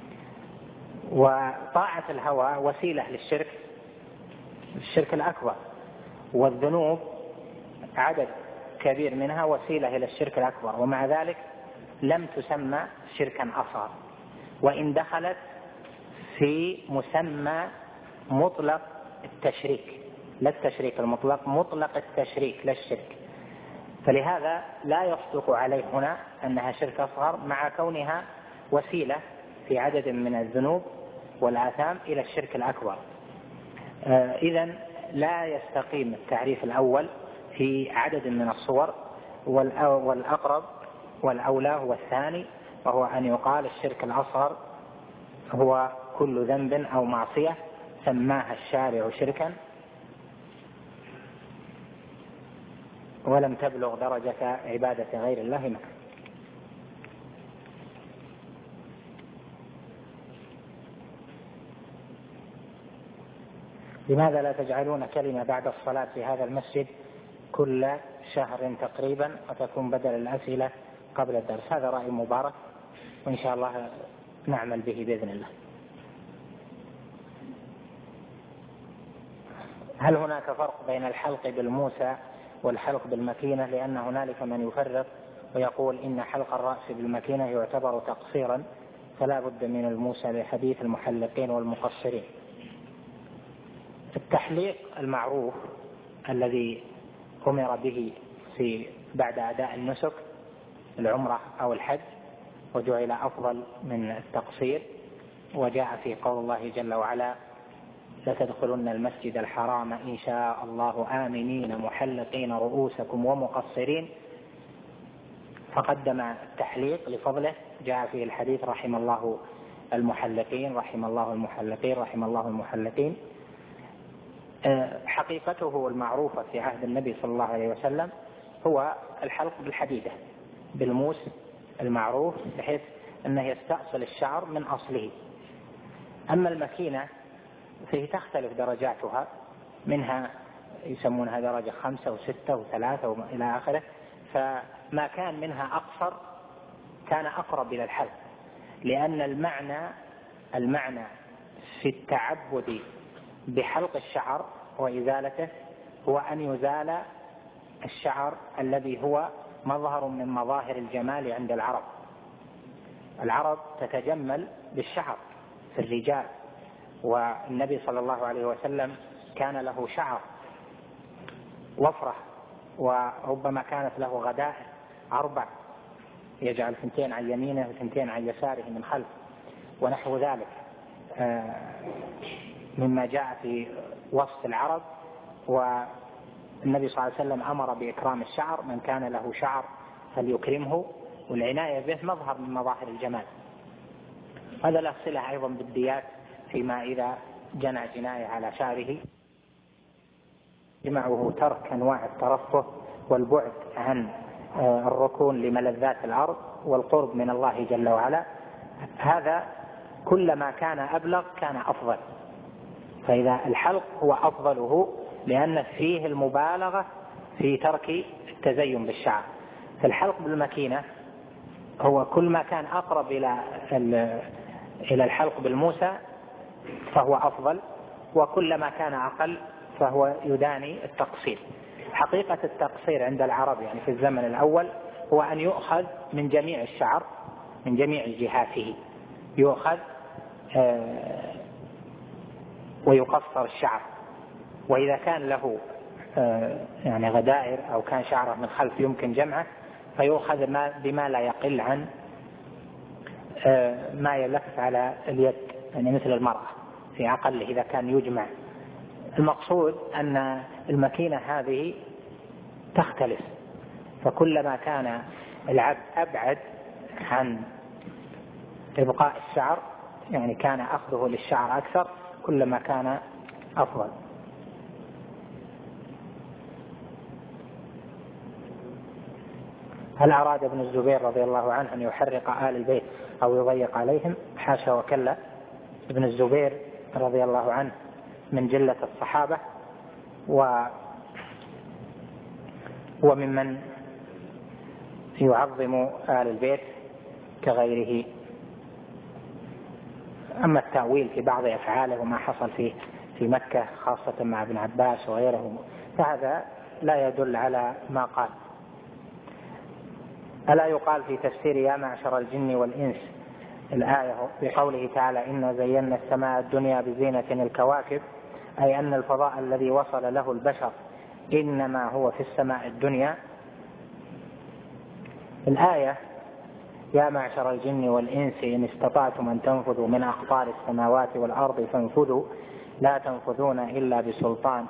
وطاعة الهوى وسيلة للشرك، الشرك الأكبر، والذنوب عدد كبير منها وسيلة إلى الشرك الأكبر، ومع ذلك لم تسمى شركا أصغر، وإن دخلت في مسمى مطلق التشريك، لا التشريك المطلق، مطلق التشريك لا الشرك. فلهذا لا يصدق عليه هنا أنها شرك أصغر مع كونها وسيلة في عدد من الذنوب والآثام إلى الشرك الأكبر. إذن لا يستقيم التعريف الأول في عدد من الصور، والأقرب والأولى هو الثاني، وهو أن يقال الشرك الأصغر هو كل ذنب أو معصية سماها الشارع شركا ولم تبلغ درجة عبادة غير الله معه. لماذا لا تجعلون كلمة بعد الصلاة في هذا المسجد كل شهر تقريبا وتكون بدل الأسئلة قبل الدرس؟ هذا رأي مبارك وإن شاء الله نعمل به بإذن الله. هل هناك فرق بين الحلق بالموسى والحلق بالمكينة؟ لأن هنالك من يفرق ويقول إن حلق الرأس بالمكينة يعتبر تقصيرا فلا بد من الموسى لحديث المحلقين والمقصرين. التحليق المعروف الذي أمر به في بعد أداء النسك العمرة أو الحج وجعل أفضل من التقصير، وجاء في قول الله جل وعلا لتدخلن المسجد الحرام إن شاء الله آمنين محلقين رؤوسكم ومقصرين، فقدم التحليق لفضله. جاء فيه الحديث رحم الله المحلقين رحم الله المحلقين رحم الله المحلقين. حقيقته المعروفة في عهد النبي صلى الله عليه وسلم هو الحلق بالحديدة بالموس المعروف، بحيث أنه يستأصل الشعر من أصله. أما المكينة فيه تختلف درجاتها، منها يسمونها درجة 5 و6 و3 وإلى آخره. فما كان منها أقصر كان أقرب إلى الحلق، لأن المعنى في التعبد بحلق الشعر وإزالته هو أن يزال الشعر الذي هو مظهر من مظاهر الجمال عند العرب. العرب تتجمل بالشعر في الرجال، والنبي صلى الله عليه وسلم كان له شعر وفرة، وربما كانت له غدائر 4 يجعل 2 عن يمينه و2 عن يساره من خلف ونحو ذلك مما جاء في وصف العرب. والنبي صلى الله عليه وسلم أمر بإكرام الشعر، من كان له شعر فليكرمه، والعناية به مظهر من مظاهر الجمال. هذا له صلة أيضا بالديات، فيما إذا جنى جناية على شعره جمعه ترك أنواع الترفه والبعد عن الركون لملذات الأرض والقرب من الله جل وعلا. هذا كلما كان أبلغ كان أفضل. فإذا الحلق هو أفضله لأن فيه المبالغة في ترك التزين بالشعر. فالحلق بالمكينة هو كل ما كان أقرب إلى الحلق بالموسى فهو أفضل، وكلما كان أقل فهو يداني التقصير. حقيقة التقصير عند العرب يعني في الزمن الأول هو أن يؤخذ من جميع الشعر من جميع جهاته، يؤخذ ويقصر الشعر، وإذا كان له يعني غدائر أو كان شعره من خلف يمكن جمعه فيؤخذ بما لا يقل عن ما يلف على اليد، يعني مثل المرأة في أقل إذا كان يجمع. المقصود أن المكينة هذه تختلف، فكلما كان العبد أبعد عن إبقاء الشعر يعني كان أخذه للشعر أكثر كلما كان أفضل. هل أراد ابن الزبير رضي الله عنه أن يحرق آل البيت أو يضيق عليهم؟ حاشا وكلا. ابن الزبير رضي الله عنه من جلة الصحابة وممن يعظم آل البيت كغيره. أما التأويل في بعض أفعاله وما حصل في مكة خاصة مع ابن عباس وغيره فهذا لا يدل على ما قال. ألا يقال في تفسير يا معشر الجن والإنس الآية بقوله تعالى إنا زينا السماء الدنيا بزينة الكواكب، أي أن الفضاء الذي وصل له البشر إنما هو في السماء الدنيا؟ الآية يا معشر الجن والإنس إن استطعتم أن تنفذوا من أقطار السماوات والأرض فانفذوا لا تنفذون إلا بسلطان.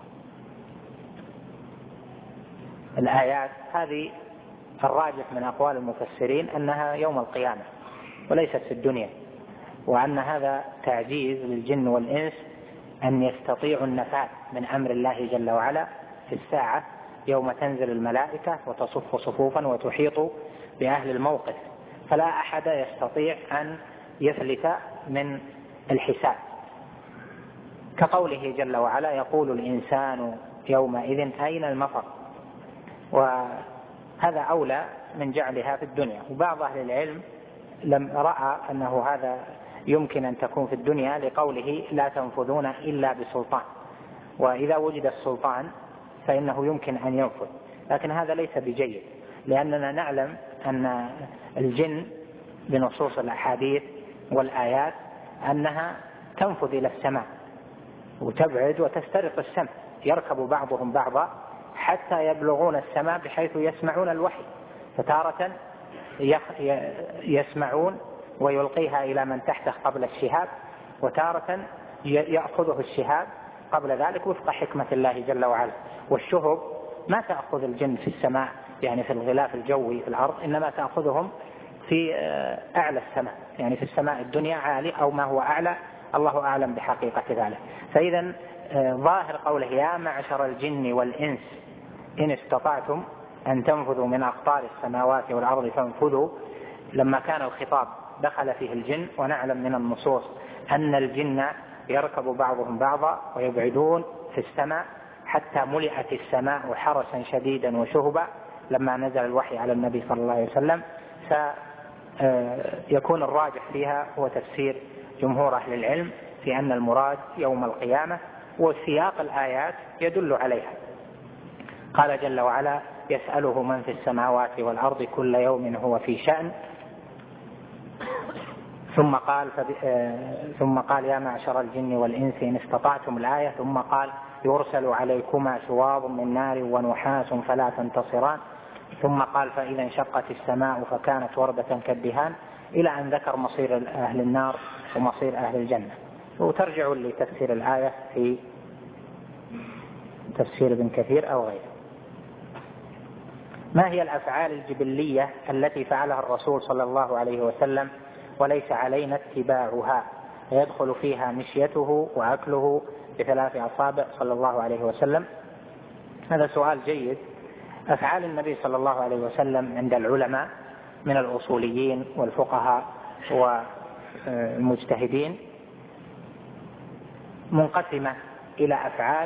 الآيات هذه الراجح من أقوال المفسرين أنها يوم القيامة وليست في الدنيا، وأن هذا تعجيز للجن والإنس أن يستطيعوا النفاذ من أمر الله جل وعلا في الساعة يوم تنزل الملائكة وتصف صفوفا وتحيط بأهل الموقف، فلا أحد يستطيع أن يفلت من الحساب، كقوله جل وعلا يقول الإنسان يومئذ أين المفر، وهذا أولى من جعلها في الدنيا. وبعض أهل العلم لم رأى أنه هذا يمكن أن تكون في الدنيا لقوله لا تنفذون إلا بسلطان، وإذا وجد السلطان فإنه يمكن أن ينفذ، لكن هذا ليس بجيد، لأننا نعلم أن الجن بنصوص الأحاديث والآيات أنها تنفذ إلى السماء وتبعد وتسترق السمع، يركب بعضهم بعضا حتى يبلغون السماء بحيث يسمعون الوحي، فتارة يسمعون ويلقيها إلى من تحته قبل الشهاب، وتارة يأخذه الشهاب قبل ذلك وفق حكمة الله جل وعلا. والشهب ما تأخذ الجن في السماء يعني في الغلاف الجوي في الأرض، إنما تأخذهم في أعلى السماء، يعني في السماء الدنيا عالي أو ما هو أعلى، الله أعلم بحقيقة ذلك. فإذا ظاهر قوله يا معشر الجن والإنس إن استطعتم أن تنفذوا من أقطار السماوات والأرض فانفذوا، لما كان الخطاب دخل فيه الجن، ونعلم من النصوص أن الجن يركب بعضهم بعضا ويبعدون في السماء حتى ملئت السماء حرسا شديدا وشهبا لما نزل الوحي على النبي صلى الله عليه وسلم، فيكون الراجح فيها هو تفسير جمهور أهل العلم في أن المراد يوم القيامة، وسياق الآيات يدل عليها. قال جل وعلا: يسأله من في السماوات والأرض كل يوم هو في شأن. ثم قال يا معشر الجن والإنس إن استطعتم الآية. ثم قال: يرسل عليكما شواظ من نار ونحاس فلا تنتصران. ثم قال: فإذا انشقت السماء فكانت وردة كالدهان، إلى أن ذكر مصير أهل النار ومصير أهل الجنة. وترجع لتفسير الآية في تفسير ابن كثير أو غيره. ما هي الأفعال الجبلية التي فعلها الرسول صلى الله عليه وسلم وليس علينا اتباعها؟ يدخل فيها مشيته وأكله ب3 أصابع صلى الله عليه وسلم. هذا سؤال جيد. أفعال النبي صلى الله عليه وسلم عند العلماء من الأصوليين والفقهاء والمجتهدين منقسمة إلى أفعال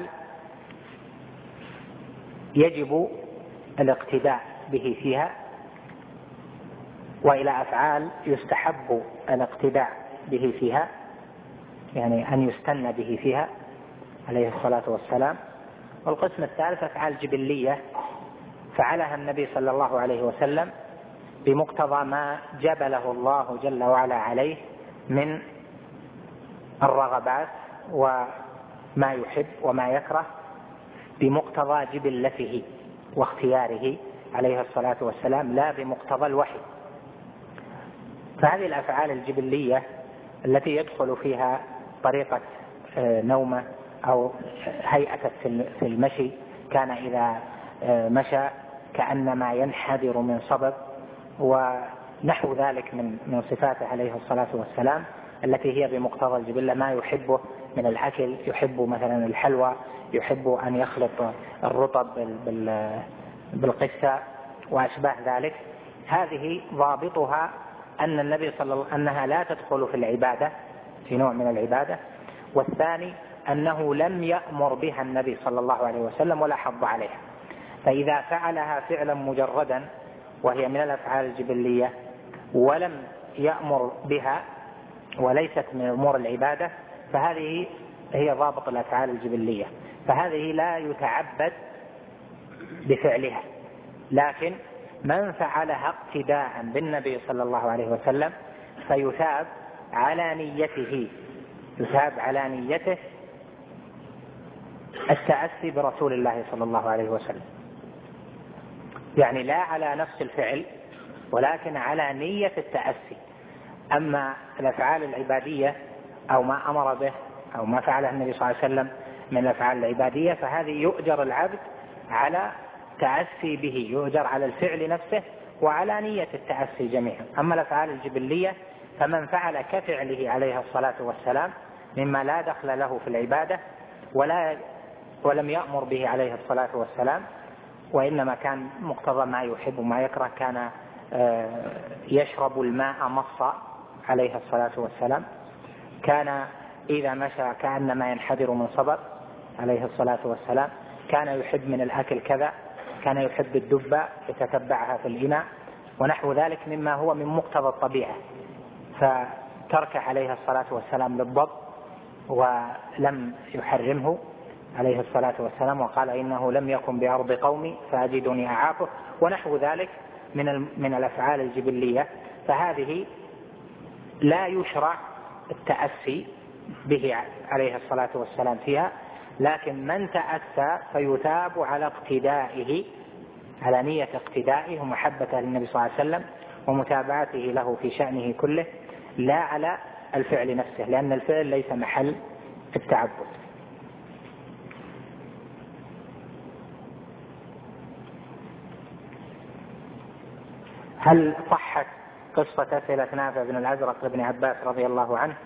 يجب الاقتداء به فيها، وإلى أفعال يستحب الاقتداء به فيها، يعني أن يستنى به فيها عليه الصلاة والسلام. والقسم الثالث أفعال جبلية فعلها النبي صلى الله عليه وسلم بمقتضى ما جبله الله جل وعلا عليه من الرغبات وما يحب وما يكره، بمقتضى جبلته واختياره عليه الصلاة والسلام، لا بمقتضى الوحي. فهذه الأفعال الجبلية التي يدخل فيها طريقة نومه أو هيئة في المشي، كان إذا مشى كأنما ينحدر من صبب ونحو ذلك من صفاته عليه الصلاة والسلام التي هي بمقتضى الجبلة، ما يحبه من الأكل، يحب مثلا الحلوى، يحب أن يخلط الرطب بالقشة وأشباه ذلك. هذه ضابطها أن النبي أنها لا تدخل في العبادة، في نوع من العبادة. والثاني أنه لم يأمر بها النبي صلى الله عليه وسلم ولا حض عليها. فإذا فعلها فعلا مجردا وهي من الأفعال الجبلية ولم يأمر بها وليست من أمور العبادة، فهذه هي ضابط الأفعال الجبلية. فهذه لا يتعبد بفعلها، لكن من فعلها اقتداء بالنبي صلى الله عليه وسلم فيثاب على نيته، يثاب على نيته التأسي برسول الله صلى الله عليه وسلم، يعني لا على نفس الفعل ولكن على نية التأسي. أما الأفعال العبادية أو ما أمر به أو ما فعله النبي صلى الله عليه وسلم من الأفعال العبادية فهذه يؤجر العبد على تأسي به، يؤجر على الفعل نفسه وعلى نية التأسي جميعا. أما الأفعال الجبلية فمن فعل كفعله عليه الصلاة والسلام مما لا دخل له في العبادة ولم يأمر به عليه الصلاة والسلام، وإنما كان مقتضى ما يحب وما يكره، كان يشرب الماء مصا عليه الصلاة والسلام، كان إذا مشى كأنما ينحدر من صبر عليه الصلاة والسلام، كان يحب من الأكل كذا، كان يحب الدبة يتتبعها في الإناء ونحو ذلك مما هو من مقتضى الطبيعة، فترك عليه الصلاة والسلام للضب ولم يحرمه عليه الصلاة والسلام، وقال إنه لم يكن بأرض قومي فأجدني أعافه ونحو ذلك من الأفعال الجبلية. فهذه لا يشرع التأسي به عليه الصلاة والسلام فيها، لكن من تأسى فيثاب على اقتدائه، على نية اقتدائه ومحبته للنبي صلى الله عليه وسلم ومتابعته له في شأنه كله، لا على الفعل نفسه، لأن الفعل ليس محل التعبد. هل صحت قصة أسئلة نافع بن الأزرق لابن عباس رضي الله عنه؟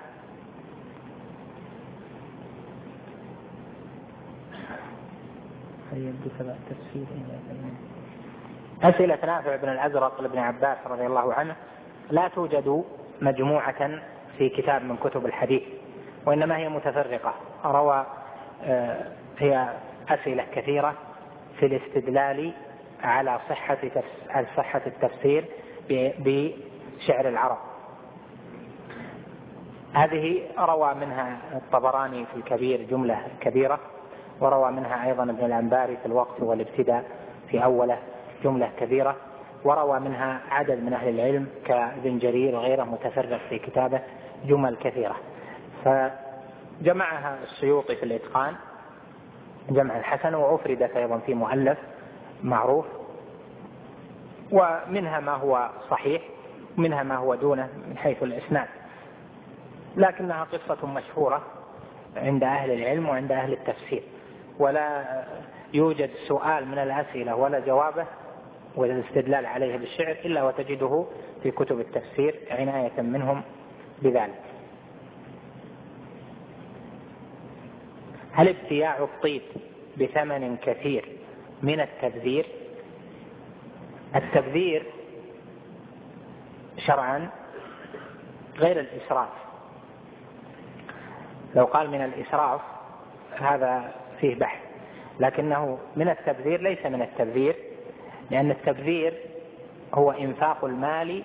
أسئلة نافع بن الأزرق لابن عباس رضي الله عنه لا توجد مجموعة في كتاب من كتب الحديث، وإنما هي متفرقة. هي أسئلة كثيرة في الاستدلال على صحة التفسير بشعر العرب. هذه روى منها الطبراني في الكبير جملة كبيرة، وروى منها أيضا ابن الأنباري في الوقت والابتداء في أوله جملة كبيرة، وروى منها عدد من أهل العلم كابن جرير وغيره متفرغ في كتابه جمل كثيرة. فجمعها السيوطي في الإتقان جمع الحسن، وأفردت أيضا في مؤلف معروف، ومنها ما هو صحيح ومنها ما هو دونه من حيث الإسناد، لكنها قصة مشهورة عند أهل العلم وعند أهل التفسير، ولا يوجد سؤال من الأسئلة ولا جوابه والاستدلال عليه بالشعر إلا وتجده في كتب التفسير عناية منهم بذلك. هل ابتياع الطيب بثمن كثير من التبذير؟ التبذير شرعا غير الإسراف. لو قال من الإسراف هذا فيه بحث، لكنه من التبذير ليس من التبذير، لأن التبذير هو إنفاق المال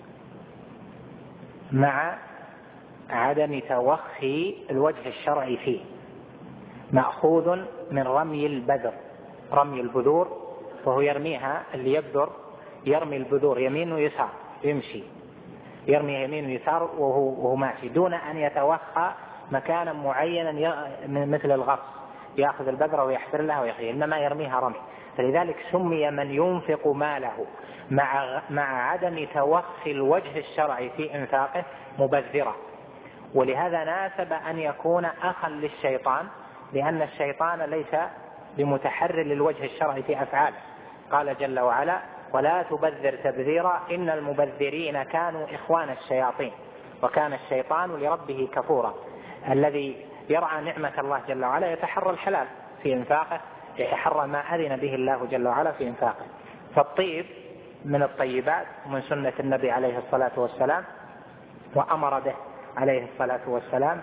مع عدم توخي الوجه الشرعي فيه، مأخوذ من رمي البذر، رمي البذور، فهو يرميها، اللي يبذر يرمي البذور يمين ويسار، يمشي يرمي يمين ويسار وهو ماشي دون أن يتوخى مكانا معينا مثل الغرس يأخذ البذرة ويحفر لها ويحيي، إنما يرميها رمي. فلذلك سمي من ينفق ماله مع عدم توخي الوجه الشرعي في إنفاقه مبذرة. ولهذا ناسب أن يكون أخا للشيطان، لأن الشيطان ليس بمتحرر للوجه الشرعي في أفعاله. قال جل وعلا: ولا تبذر تبذيرا إن المبذرين كانوا إخوان الشياطين وكان الشيطان لربه كفورا. الذي يرعى نعمة الله جل وعلا يتحرى الحلال في إنفاقه، يتحرى ما أذن به الله جل وعلا في إنفاقه. فالطيب من الطيبات ومن سنة النبي عليه الصلاة والسلام، وأمر به عليه الصلاة والسلام،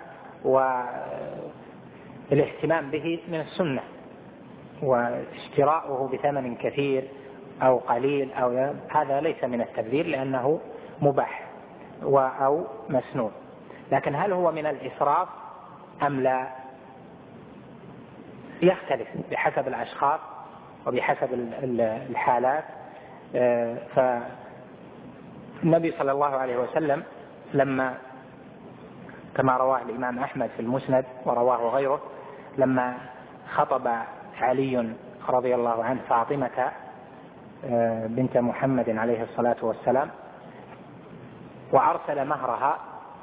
والاهتمام به من السنة، واشتراؤه بثمن كثير أو قليل أو هذا ليس من التبذير لأنه مباح أو مسنون. لكن هل هو من الإسراف أم لا؟ يختلف بحسب الأشخاص وبحسب الحالات. فالنبي صلى الله عليه وسلم لما كما رواه الإمام أحمد في المسند ورواه غيره، لما خطب علي رضي الله عنه فاطمة بنت محمد عليه الصلاة والسلام وأرسل مهرها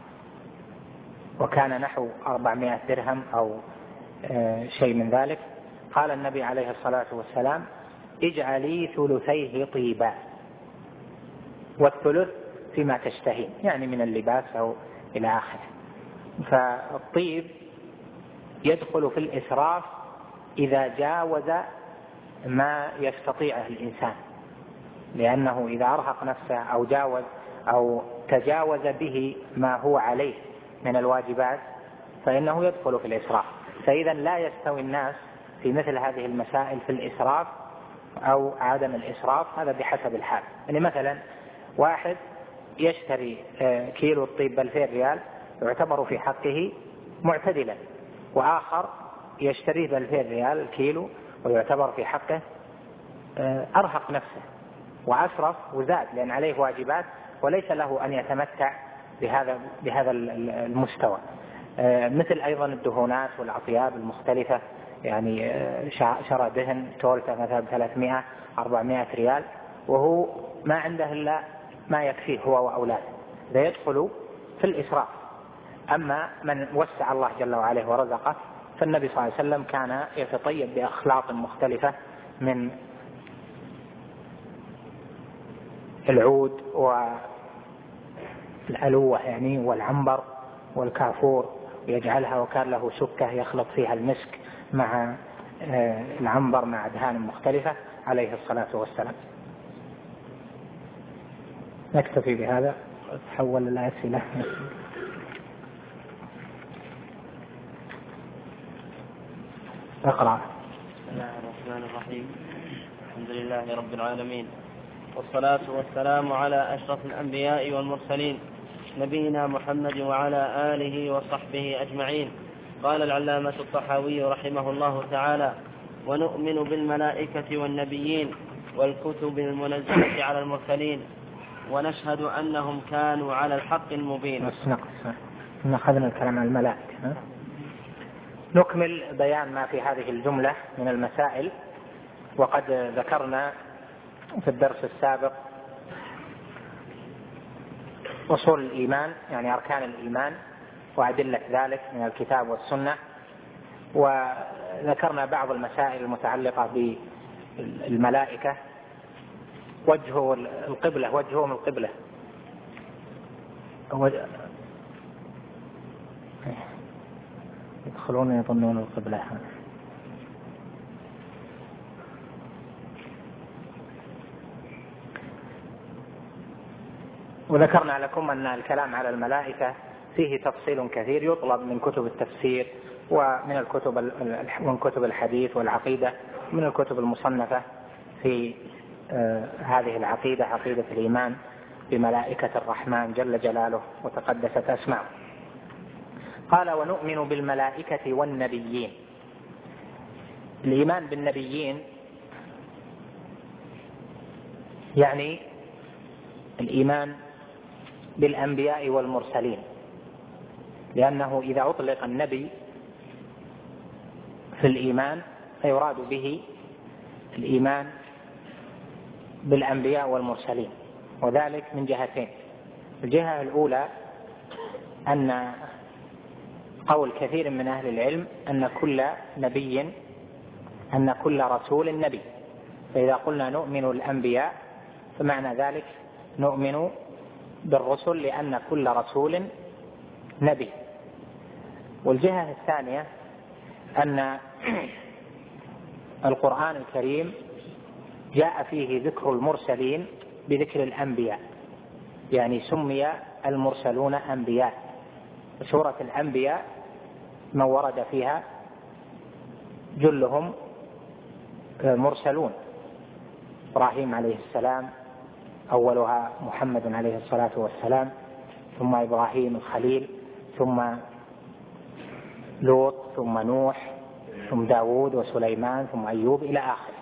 وكان نحو 400 درهم أو شيء من ذلك، قال النبي عليه الصلاة والسلام: اجعلي ثلثيه طيبا، والثلث فيما تشتهين، يعني من اللباس أو إلى آخره. فالطيب يدخل في الإسراف إذا جاوز ما يستطيعه الإنسان، لأنه إذا أرهق نفسه أو جاوز أو تجاوز به ما هو عليه من الواجبات فإنه يدخل في الإسراف. فإذا لا يستوي الناس في مثل هذه المسائل في الإسراف أو عدم الإسراف، هذا بحسب الحال. يعني مثلا واحد يشتري كيلو الطيب ب2000 ريال يعتبر في حقه معتدلا، وآخر يشتريه ب2000 ريال كيلو ويعتبر في حقه أرهق نفسه وأسرف وزاد، لأن عليه واجبات وليس له أن يتمتع بهذا المستوى. مثل أيضا الدهونات والأطياب المختلفة، يعني شرى دهن تولته مثلا 300-400 ريال وهو ما عنده إلا ما يكفيه هو وأولاده، لا يدخل في الإسراف. أما من وسع الله جل وعلا ورزقه، فالنبي صلى الله عليه وسلم كان يتطيب بأخلاط مختلفة من العود والألوة يعني والعنبر والكافور، يجعلها وكان له سكة يخلط فيها المسك مع العنبر مع أدهان مختلفة عليه الصلاة والسلام. نكتفي بهذا تحول الأسئلة. اقرأ. الرحيم. الحمد لله رب العالمين، والصلاة والسلام على أشرف الأنبياء والمرسلين نبينا محمد وعلى آله وصحبه أجمعين. قال العلامة الطحاوي رحمه الله تعالى: ونؤمن بالملائكة والنبيين والكتب المنزلة على المرسلين ونشهد أنهم كانوا على الحق المبين. أخذنا الكلام عن الملائكة. نكمل بيان ما في هذه الجملة من المسائل. وقد ذكرنا في الدرس السابق أصول الإيمان، يعني أركان الإيمان وأدلة ذلك من الكتاب والسنة، وذكرنا بعض المسائل المتعلقة بالملائكة. وجههم القبلة يدخلون يظنون القبلة. وذكرنا لكم أن الكلام على الملائكة فيه تفصيل كثير يطلب من كتب التفسير ومن كتب الحديث والعقيدة ومن الكتب المصنفة في هذه العقيدة، عقيدة الإيمان بملائكة الرحمن جل جلاله وتقدست أسماؤه. قال: ونؤمن بالملائكة والنبيين. الإيمان بالنبيين يعني الإيمان بالأنبياء والمرسلين، لأنه إذا أطلق النبي في الإيمان فيراد به الإيمان بالأنبياء والمرسلين، وذلك من جهتين. الجهة الأولى أن قول كثير من أهل العلم أن كل رسول نبي، فإذا قلنا نؤمن الأنبياء فمعنى ذلك نؤمن بالرسل لأن كل رسول نبي. والجهة الثانية أن القرآن الكريم جاء فيه ذكر المرسلين بذكر الأنبياء، يعني سمي المرسلون أنبياء. سورة الأنبياء من ورد فيها جلهم مرسلون: إبراهيم عليه السلام، أولها محمد عليه الصلاة والسلام، ثم إبراهيم الخليل، ثم لوط، ثم نوح، ثم داود وسليمان، ثم أيوب إلى آخره.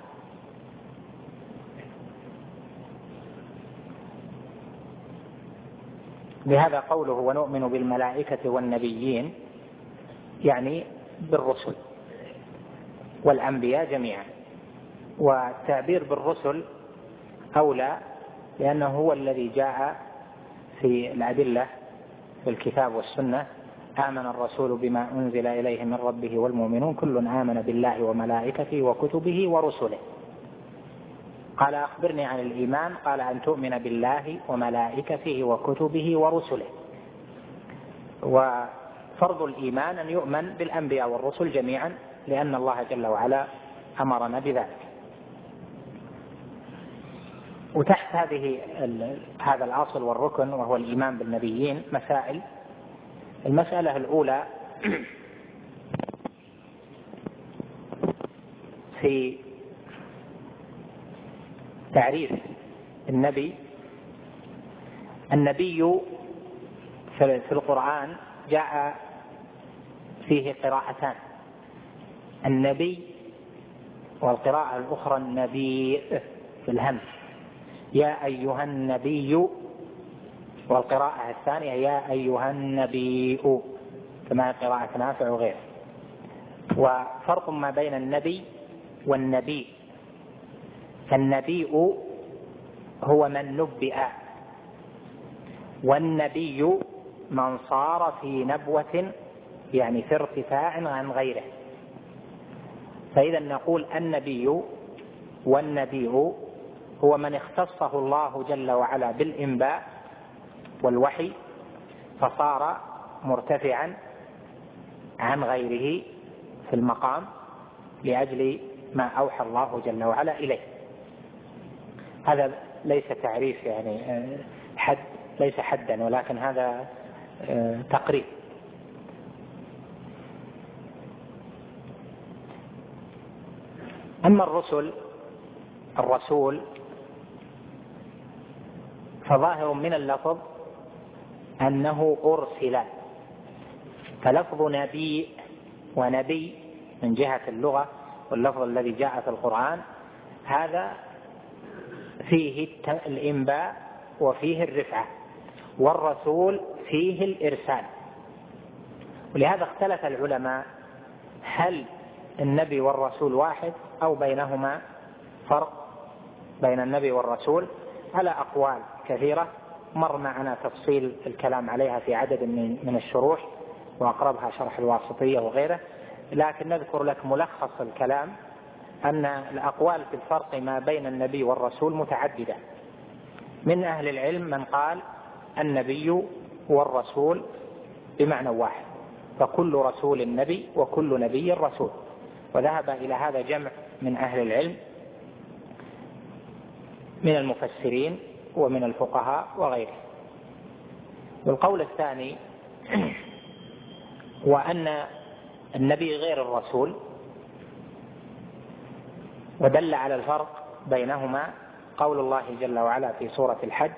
لهذا قوله ونؤمن بالملائكة والنبيين يعني بالرسل والأنبياء جميعا. والتعبير بالرسل أولى لأنه هو الذي جاء في الأدلة في الكتاب والسنة: آمن الرسول بما أنزل إليه من ربه والمؤمنون كل آمن بالله وملائكته وكتبه ورسله. قال: أخبرني عن الإيمان. قال: أن تؤمن بالله وملائكته وكتبه ورسله. وفرض الإيمان أن يؤمن بالأنبياء والرسل جميعا، لأن الله جل وعلا أمرنا بذلك. وتحت هذا الأصل والركن وهو الإيمان بالنبيين مسائل. المسألة الأولى في تعريف النبي. النبي في القرآن جاء فيه قراءتان: النبي، والقراءة الأخرى النبي في الهمز، يا أيها النبي، والقراءة الثانية يا أيها النبي كما قراءة نافع وغيره. وفرق ما بين النبي والنبي: فالنبي هو من نبئ، والنبي من صار في نبوة، يعني في ارتفاع عن غيره. فإذا نقول النبي والنبي هو من اختصه الله جل وعلا بالإنباء والوحي فصار مرتفعا عن غيره في المقام لأجل ما أوحى الله جل وعلا إليه. هذا ليس تعريف يعني ليس حدا، ولكن هذا تقريب. أما الرسول فظاهر من اللفظ أنه أرسل، فلفظ نبي ونبي من جهة اللغة واللفظ الذي جاء في القرآن هذا فيه الإنباء وفيه الرفعة، والرسول فيه الإرسال. ولهذا اختلف العلماء هل النبي والرسول واحد أو بينهما فرق بين النبي والرسول، على أقوال كثيرة مر معنا تفصيل الكلام عليها في عدد من الشروح وأقربها شرح الواسطية وغيره، لكن نذكر لك ملخص الكلام أن الأقوال في الفرق ما بين النبي والرسول متعددة. من أهل العلم من قال النبي والرسول بمعنى واحد، فكل رسول نبي وكل نبي رسول، وذهب إلى هذا جمع من أهل العلم من المفسرين ومن الفقهاء وغيره. والقول الثاني هو أن النبي غير الرسول، ودل على الفرق بينهما قول الله جل وعلا في سورة الحج: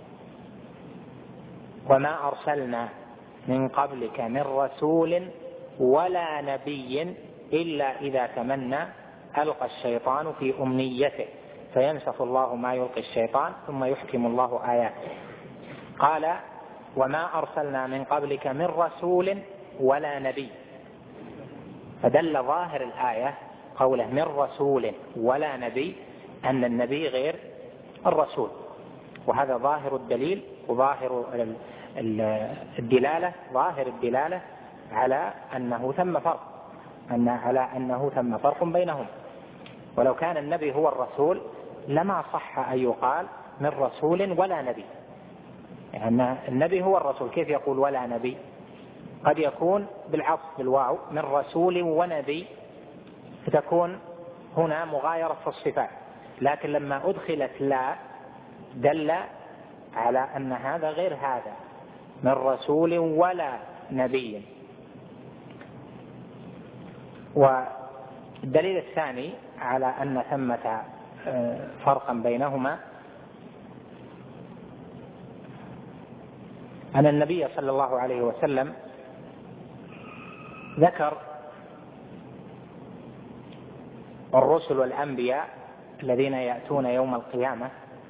وما أرسلنا من قبلك من رسول ولا نبي إلا إذا تمنى ألقى الشيطان في أمنيته فينسخ الله ما يلقي الشيطان ثم يحكم الله آياته. قال: وما أرسلنا من قبلك من رسول ولا نبي، فدل ظاهر الآية قوله من رسول ولا نبي أن النبي غير الرسول، وهذا ظاهر الدليل وظاهر الدلالة، ظاهر الدلالة على أنه ثم فرق بينهم. ولو كان النبي هو الرسول لما صح أن يقال من رسول ولا نبي، يعني النبي هو الرسول، كيف يقول ولا نبي؟ قد يكون بالعطف بالواو من رسول ونبي فتكون هنا مغايرة في الصفات، لكن لما أدخلت لا دل على أن هذا غير هذا، من رسول ولا نبي. والدليل الثاني على أن ثمة فرقا بينهما أن النبي صلى الله عليه وسلم ذكر الرسل والأنبياء الذين يأتون يوم القيامة،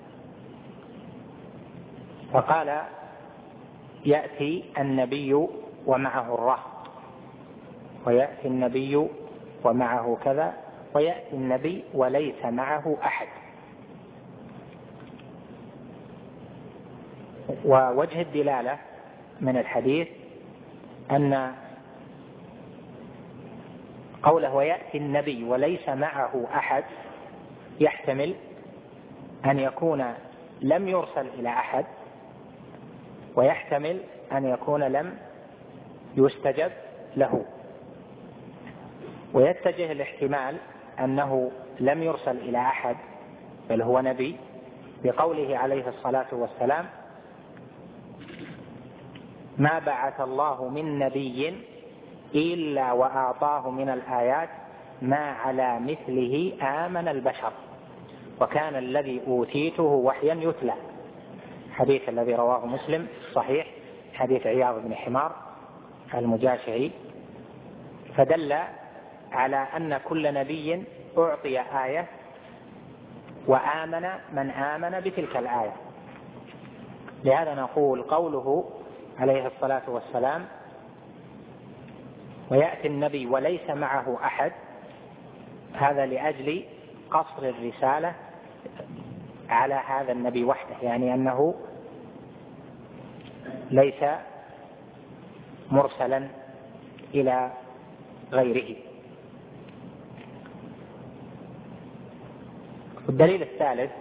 فقال: يأتي النبي ومعه الرهط، ويأتي النبي ومعه كذا، ويأتي النبي وليس معه أحد. ووجه الدلالة من الحديث أن قوله ويأتي النبي وليس معه أحد يحتمل أن يكون لم يرسل إلى أحد، ويحتمل أن يكون لم يستجب له، ويتجه الاحتمال أنه لم يرسل إلى أحد بل هو نبي بقوله عليه الصلاة والسلام: ما بعث الله من نبي إلا وأعطاه من الآيات ما على مثله آمن البشر، وكان الذي أوتيته وحيا يتلى. حديث الذي رواه مسلم صحيح، حديث عياض بن حمار المجاشعي، فدل على أن كل نبي أعطي آية وآمن من آمن بتلك الآية. لهذا نقول قوله عليه الصلاة والسلام ويأتي النبي وليس معه أحد، هذا لأجل قصر الرسالة على هذا النبي وحده، يعني أنه ليس مرسلا إلى غيره. الدليل الثالث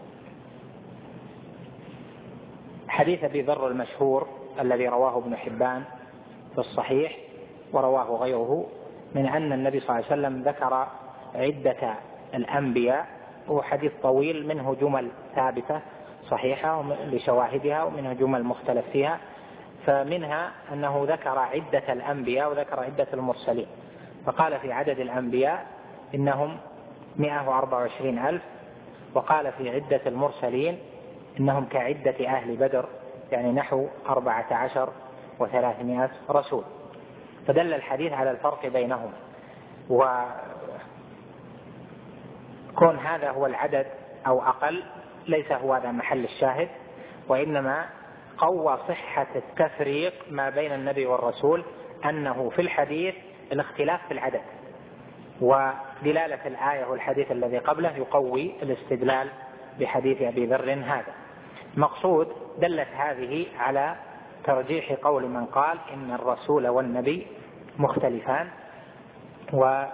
حديث أبي ذر المشهور الذي رواه ابن حبان في الصحيح ورواه غيره، من أن النبي صلى الله عليه وسلم ذكر عدة الأنبياء، هو حديث طويل منه جمل ثابتة صحيحة لشواهدها ومنه جمل مختلف فيها، فمنها أنه ذكر عدة الأنبياء وذكر عدة المرسلين، فقال في عدد الأنبياء إنهم 124,000. وقال في عدة المرسلين إنهم كعدة أهل بدر، يعني نحو 14,300 رسول. فدل الحديث على الفرق بينهم، وكون هذا هو العدد أو أقل ليس هو هذا محل الشاهد، وإنما قوى صحة التفريق ما بين النبي والرسول أنه في الحديث الاختلاف في العدد، ودلالة الآية والحديث الذي قبله يقوي الاستدلال بحديث أبي ذر هذا. مقصود دلت هذه على ترجيح قول من قال إن الرسول والنبي مختلفان، وهذا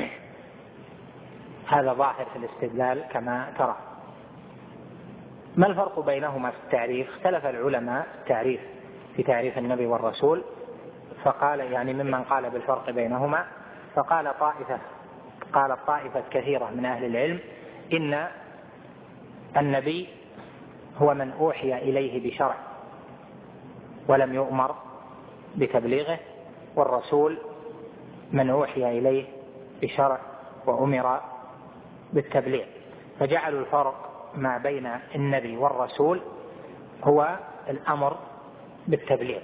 ظاهر في الاستدلال كما ترى. ما الفرق بينهما في التعريف؟ اختلف العلماء في تعريف النبي والرسول، فقال يعني ممن قال بالفرق بينهما، فقال طائفة كثيرة من أهل العلم إن النبي هو من أوحي إليه بشرع ولم يؤمر بتبليغه، والرسول من أوحي إليه بشرع وأمر بالتبليغ، فجعلوا الفرق ما بين النبي والرسول هو الأمر بالتبليغ.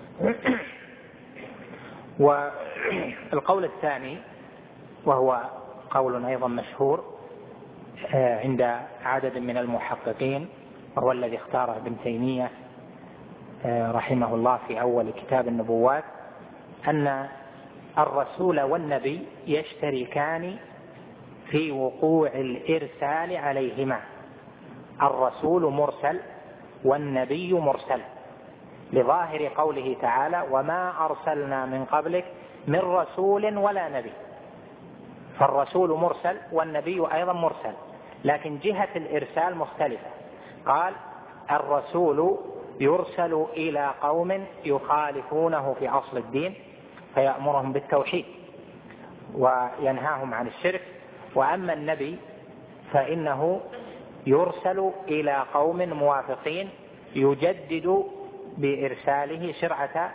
والقول الثاني وهو قول أيضا مشهور عند عدد من المحققين، وهو الذي اختاره ابن تيمية رحمه الله في أول كتاب النبوات، أن الرسول والنبي يشتركان في وقوع الإرسال عليهما. الرسول مرسل والنبي مرسل، لظاهر قوله تعالى وما أرسلنا من قبلك من رسول ولا نبي، فالرسول مرسل والنبي أيضا مرسل، لكن جهة الإرسال مختلفة. قال الرسول يرسل إلى قوم يخالفونه في أصل الدين فيأمرهم بالتوحيد وينهاهم عن الشرك، وأما النبي فإنه يرسل إلى قوم موافقين يجدد بإرساله شرعة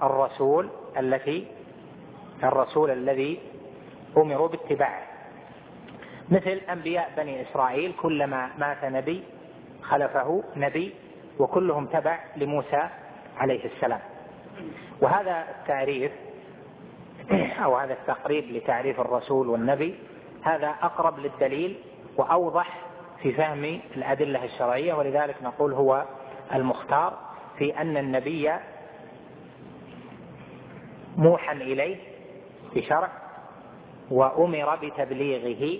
الرسول الذي أمروا باتباعه، مثل أنبياء بني إسرائيل كلما مات نبي خلفه نبي، وكلهم تبع لموسى عليه السلام. وهذا التعريف أو هذا التقريب لتعريف الرسول والنبي هذا أقرب للدليل وأوضح في فهم الأدلة الشرعية، ولذلك نقول هو المختار في أن النبي موحى إليه بشرع وأمر بتبليغه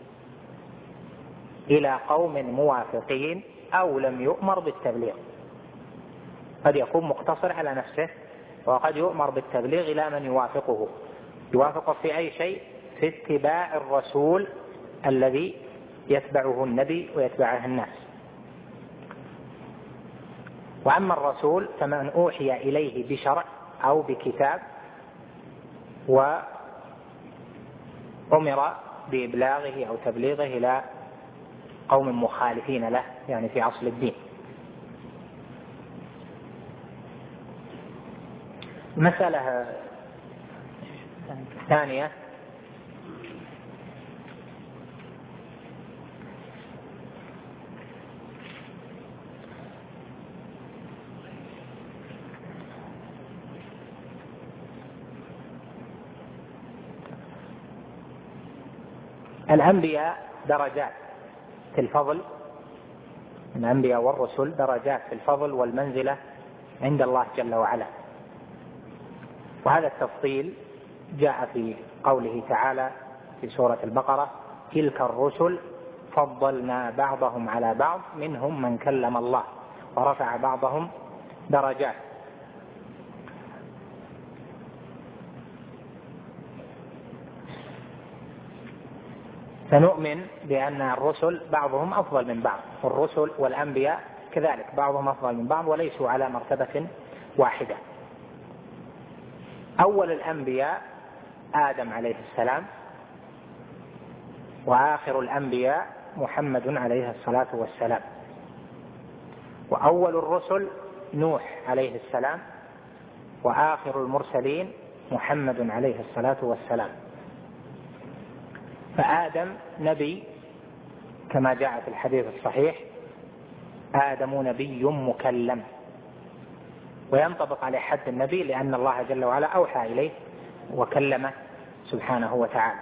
إلى قوم موافقين أو لم يؤمر بالتبليغ. قد يكون مقتصر على نفسه، وقد يؤمر بالتبليغ إلى من يوافقه في أي شيء، في اتباع الرسول الذي يتبعه النبي ويتبعه الناس. وأما الرسول فمن أوحي إليه بشرع أو بكتاب وأمر بإبلاغه أو تبليغه إلى قوم مخالفين له، يعني في أصل الدين. مسألة ثانية الأنبياء درجات في الفضل، الأنبياء والرسل درجات في الفضل والمنزلة عند الله جل وعلا، وهذا التفصيل جاء في قوله تعالى في سورة البقرة تلك الرسل فضلنا بعضهم على بعض منهم من كلم الله ورفع بعضهم درجات. فنؤمن بأن الرسل بعضهم أفضل من بعض، والرسل والأنبياء كذلك بعضهم أفضل من بعض وليسوا على مرتبة واحدة. أول الأنبياء آدم عليه السلام، وآخر الأنبياء محمد عليه الصلاة والسلام، وأول الرسل نوح عليه السلام، وآخر المرسلين محمد عليه الصلاة والسلام. فآدم نبي كما جاء في الحديث الصحيح: آدم نبي مكلم، وينطبق عليه حد النبي لأن الله جل وعلا أوحى إليه وكلمه سبحانه وتعالى.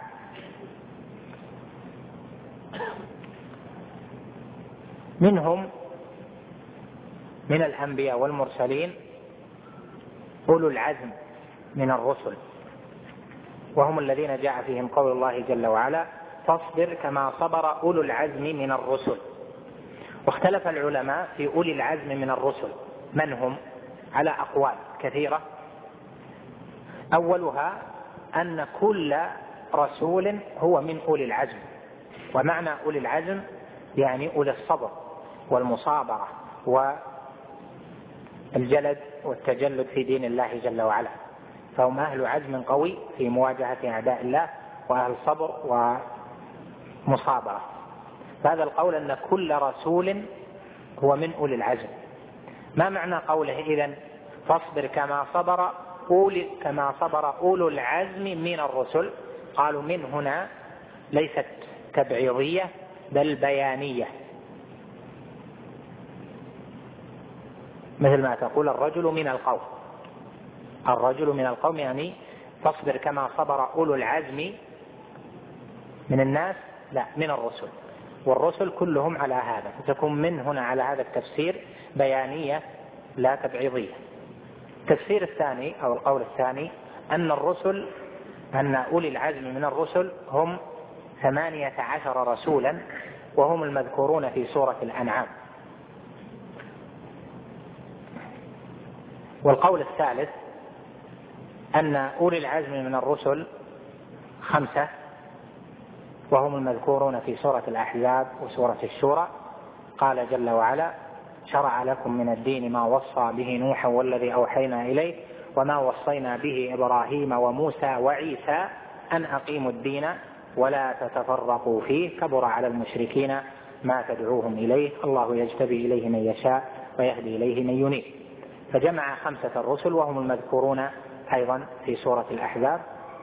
منهم من الأنبياء والمرسلين أولو العزم من الرسل، وهم الذين جاء فيهم قول الله جل وعلا: فاصبر كما صبر أولو العزم من الرسل. واختلف العلماء في أولي العزم من الرسل من هم على أقوال كثيرة. أولها أن كل رسول هو من أولي العزم، ومعنى أولي العزم يعني أولي الصبر والمصابرة والجلد والتجلد في دين الله جل وعلا، فهم أهل عزم قوي في مواجهة أعداء الله وأهل صبر ومصابرة. فهذا القول أن كل رسول هو من أولي العزم. ما معنى قوله إذن فاصبر كما صبر أولو العزم من الرسل؟ قالوا من هنا ليست تبعيضية بل بيانية، مثل ما تقول الرجل من القوم، يعني فاصبر كما صبر أولو العزم من الناس، لا، من الرسل، والرسل كلهم على هذا، فتكون من هنا على هذا التفسير بيانية لا تبعيضية. التفسير الثاني أو القول الثاني أن أولي العزم من الرسل هم 18 رسولا، وهم المذكورون في سورة الأنعام. والقول الثالث أن أولي العزم من الرسل 5، وهم المذكورون في سورة الأحزاب وسورة الشورى. قال جل وعلا: شرع لكم من الدين ما وصى به نوحا والذي أوحينا إليه وما وصينا به إبراهيم وموسى وعيسى أن أقيموا الدين ولا تتفرقوا فيه كبر على المشركين ما تدعوهم إليه الله يجتبي إليه من يشاء ويهدي إليه من ينيب. فجمع 5 الرسل وهم المذكورون أيضا في سورة الأحزاب.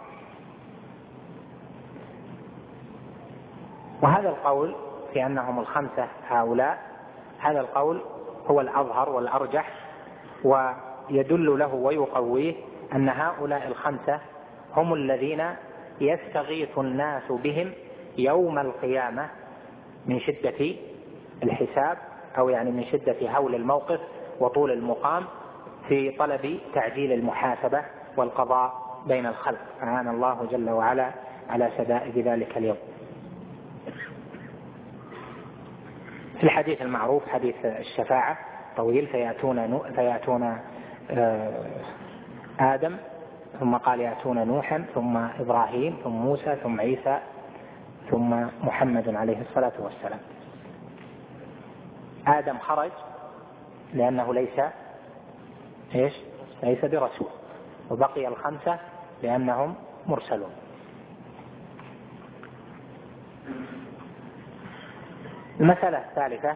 وهذا القول في أنهم 5 هؤلاء، هذا القول هو الأظهر والأرجح، ويدل له ويقويه أن هؤلاء 5 هم الذين يستغيث الناس بهم يوم القيامة من شدة الحساب، أو يعني من شدة هول الموقف وطول المقام، في طلب تعجيل المحاسبة والقضاء بين الخلق. أعان الله جل وعلا على شدائد ذلك اليوم. في الحديث المعروف حديث الشفاعة طويل، فيأتون آدم، ثم قال يأتون نوحا، ثم إبراهيم، ثم موسى، ثم عيسى، ثم محمد عليه الصلاة والسلام. آدم خرج لأنه ليس برسول، وبقي 5 لأنهم مرسلون. المسألة الثالثة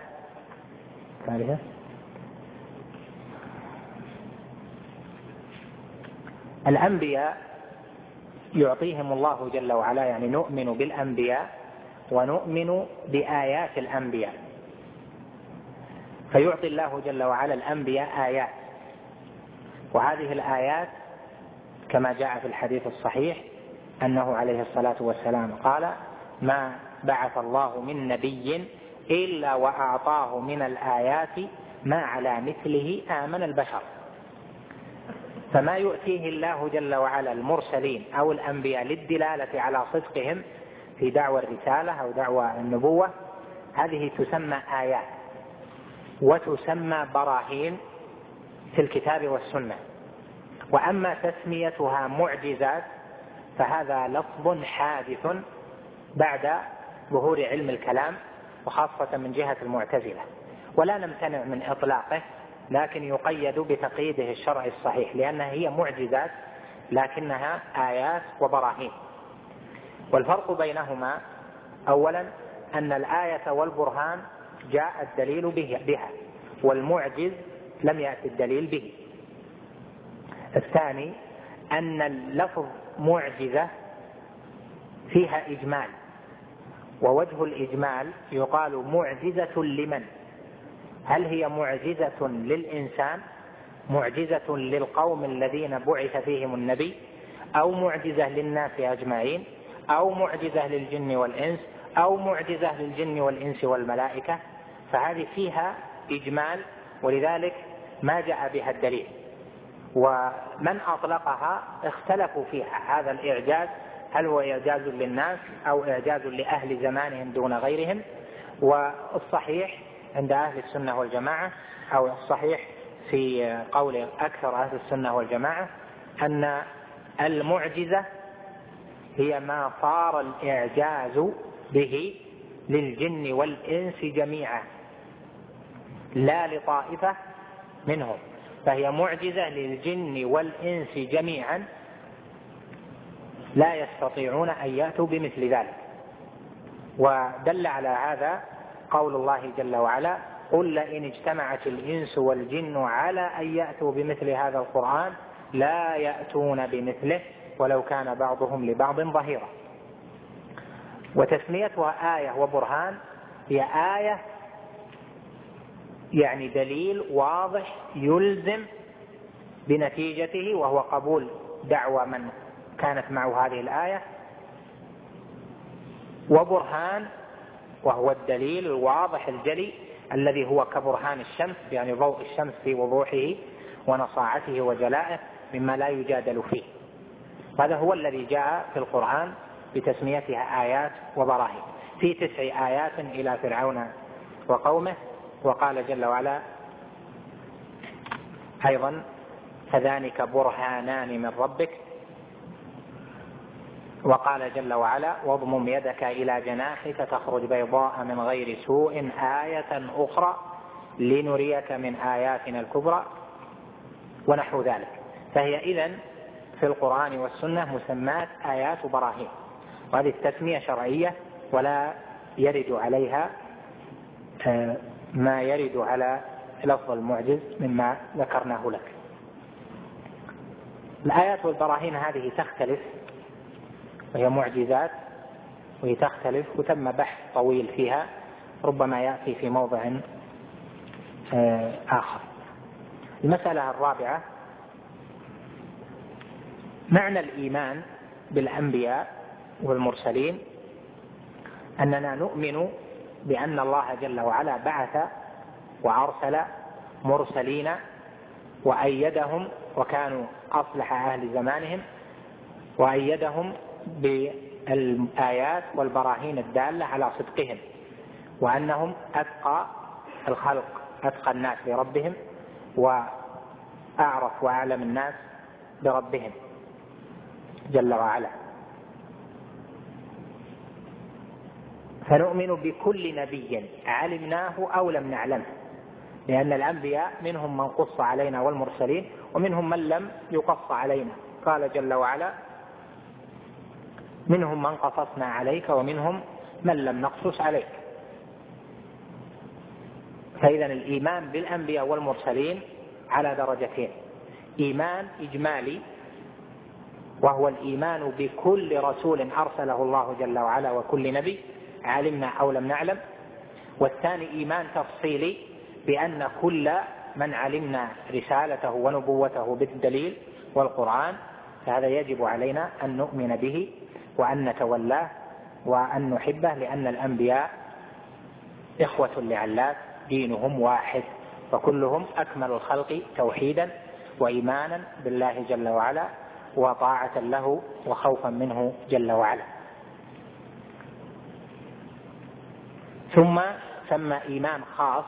الأنبياء يعطيهم الله جل وعلا، يعني نؤمن بالأنبياء ونؤمن بآيات الأنبياء، فيعطي الله جل وعلا الأنبياء آيات، وهذه الآيات كما جاء في الحديث الصحيح أنه عليه الصلاة والسلام قال: ما بعث الله من نبي إلا وأعطاه من الآيات ما على مثله آمن البشر. فما يؤتيه الله جل وعلا المرسلين أو الأنبياء للدلالة على صدقهم في دعوى الرسالة أو دعوى النبوة، هذه تسمى آيات وتسمى براهين في الكتاب والسنة. وأما تسميتها معجزات فهذا لفظ حادث بعد ظهور علم الكلام، وخاصة من جهة المعتزلة، ولا نمتنع من إطلاقه، لكن يقيد بتقييده الشرعي الصحيح، لأنها هي معجزات لكنها آيات وبراهين. والفرق بينهما أولا أن الآية والبرهان جاء الدليل بها، والمعجز لم يأتي الدليل به. الثاني أن اللفظ معجزة فيها إجمال، ووجه الإجمال يقال معجزة لمن؟ هل هي معجزة للإنسان، معجزة للقوم الذين بعث فيهم النبي، أو معجزة للناس أجمعين، أو معجزة للجن والإنس، أو معجزة للجن والإنس والملائكة؟ فهذه فيها إجمال، ولذلك ما جاء بها الدليل. ومن أطلقها اختلفوا فيها، هذا الإعجاز هل هو إعجاز للناس أو إعجاز لأهل زمانهم دون غيرهم؟ والصحيح عند أهل السنة والجماعة، أو الصحيح في قول أكثر أهل السنة والجماعة، أن المعجزة هي ما صار الإعجاز به للجن والإنس جميعا لا لطائفة منهم، فهي معجزة للجن والإنس جميعا لا يستطيعون أن يأتوا بمثل ذلك. ودل على هذا قول الله جل وعلا: قل لئن اجتمعت الإنس والجن على أن يأتوا بمثل هذا القرآن لا يأتون بمثله ولو كان بعضهم لبعض ظهيرا. وتسميتها آية وبرهان هي آية يعني دليل واضح يلزم بنتيجته، وهو قبول دعوى من كانت معه هذه الآية، وبرهان وهو الدليل الواضح الجلي الذي هو كبرهان الشمس، يعني ضوء الشمس في وضوحه ونصاعته وجلائه مما لا يجادل فيه. هذا هو الذي جاء في القرآن بتسميتها آيات وبراهين. في 9 آيات إلى فرعون وقومه، وقال جل وعلا أيضا: فذلك برهانان من ربك. وقال جل وعلا: واضمم يدك إلى جناحك تخرج بيضاء من غير سوء آية أخرى لنريك من آياتنا الكبرى، ونحو ذلك. فهي إذن في القرآن والسنة مسمات آيات وبراهين، وهذه التسمية شرعية ولا يرد عليها ما يرد على لفظ المعجز مما ذكرناه لك. الآيات والبراهين هذه تختلف، وهي معجزات، وهي تختلف وتم بحث طويل فيها، ربما يأتي في موضع آخر. المسألة الرابعة: معنى الإيمان بالأنبياء والمرسلين أننا نؤمن بأن الله جل وعلا بعث وأرسل مرسلين وأيدهم، وكانوا أصلح أهل زمانهم، وأيدهم بالآيات والبراهين الدالة على صدقهم، وأنهم أتقى الخلق، أتقى الناس لربهم، وأعرف وأعلم الناس بربهم جل وعلا. فنؤمن بكل نبي علمناه أو لم نعلمه، لأن الأنبياء منهم من قص علينا والمرسلين، ومنهم من لم يقص علينا. قال جل وعلا: منهم من قصصنا عليك ومنهم من لم نقصص عليك. فإذا الإيمان بالأنبياء والمرسلين على درجتين: إيمان إجمالي وهو الإيمان بكل رسول أرسله الله جل وعلا وكل نبي علمنا أو لم نعلم، والثاني إيمان تفصيلي بأن كل من علمنا رسالته ونبوته بالدليل والقرآن فهذا يجب علينا أن نؤمن به وأن نتولاه وأن نحبه، لأن الأنبياء إخوة لعلات دينهم واحد، فكلهم أكمل الخلق توحيدا وإيمانا بالله جل وعلا وطاعة له وخوفا منه جل وعلا. ثم سمى إيمان خاص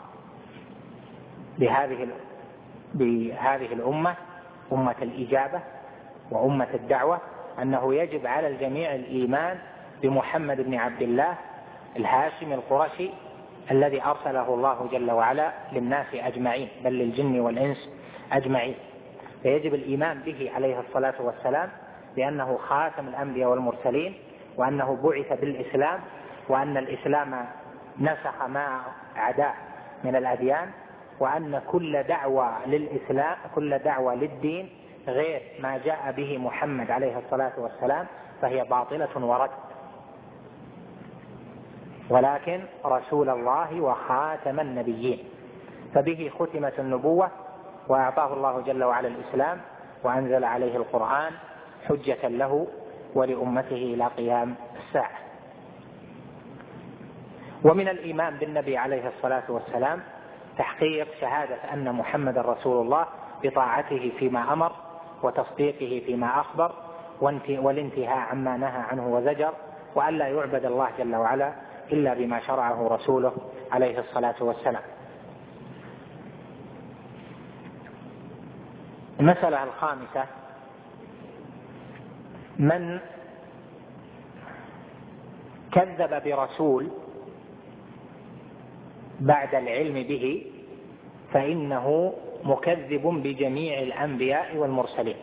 بهذه الأمة، أمة الإجابة وأمة الدعوة، أنه يجب على الجميع الإيمان بمحمد بن عبد الله الهاشمي القرشي الذي أرسله الله جل وعلا للناس أجمعين، بل للجن والإنس أجمعين. فيجب الإيمان به عليه الصلاة والسلام، لأنه خاتم الأنبياء والمرسلين، وأنه بعث بالإسلام، وأن الإسلام نسخ ما عداه من الأديان، وأن كل دعوة للإسلام، كل دعوة للدين غير ما جاء به محمد عليه الصلاة والسلام فهي باطلة ورد. ولكن رسول الله وخاتم النبيين، فبه ختمت النبوة، وأعطاه الله جل وعلا الإسلام، وأنزل عليه القرآن حجة له ولأمته إلى قيام الساعة. ومن الإيمان بالنبي عليه الصلاة والسلام تحقيق شهادة أن محمد رسول الله بطاعته فيما أمر، وتصديقه فيما أخبر، والانتهاء عما نهى عنه وزجر، وأن لا يعبد الله جل وعلا إلا بما شرعه رسوله عليه الصلاة والسلام. المسألة الخامسة: من كذب برسول بعد العلم به فإنه مكذب بجميع الأنبياء والمرسلين.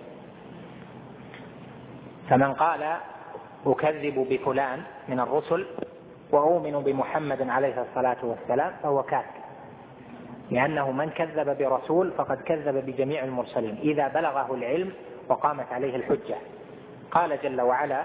فمن قال أكذب بفلان من الرسل وأؤمن بمحمد عليه الصلاة والسلام فهو كافر، لأنه من كذب برسول فقد كذب بجميع المرسلين إذا بلغه العلم وقامت عليه الحجة. قال جل وعلا: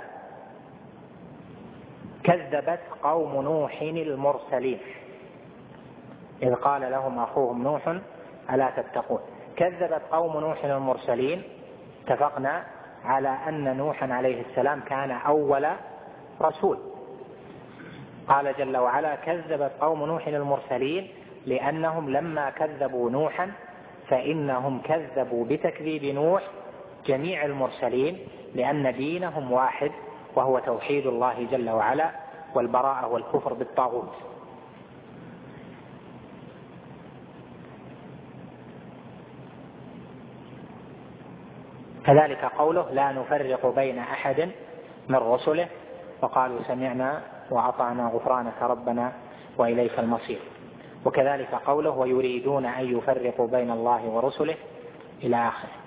كذبت قوم نوح المرسلين إذ قال لهم أخوهم نوح ألا تتقون. كذبت قوم نوح المرسلين، اتفقنا على أن نوحا عليه السلام كان أول رسول. قال جل وعلا: كذبت قوم نوح المرسلين لأنهم لما كذبوا نوحا فإنهم كذبوا بتكذيب نوح جميع المرسلين، لأن دينهم واحد وهو توحيد الله جل وعلا والبراءة والكفر بالطاغوت. كذلك قوله: لا نفرق بين أحد من رسله وقالوا سمعنا وأطعنا غفرانك ربنا وإليك المصير. وكذلك قوله: ويريدون أن يفرقوا بين الله ورسله إلى آخره.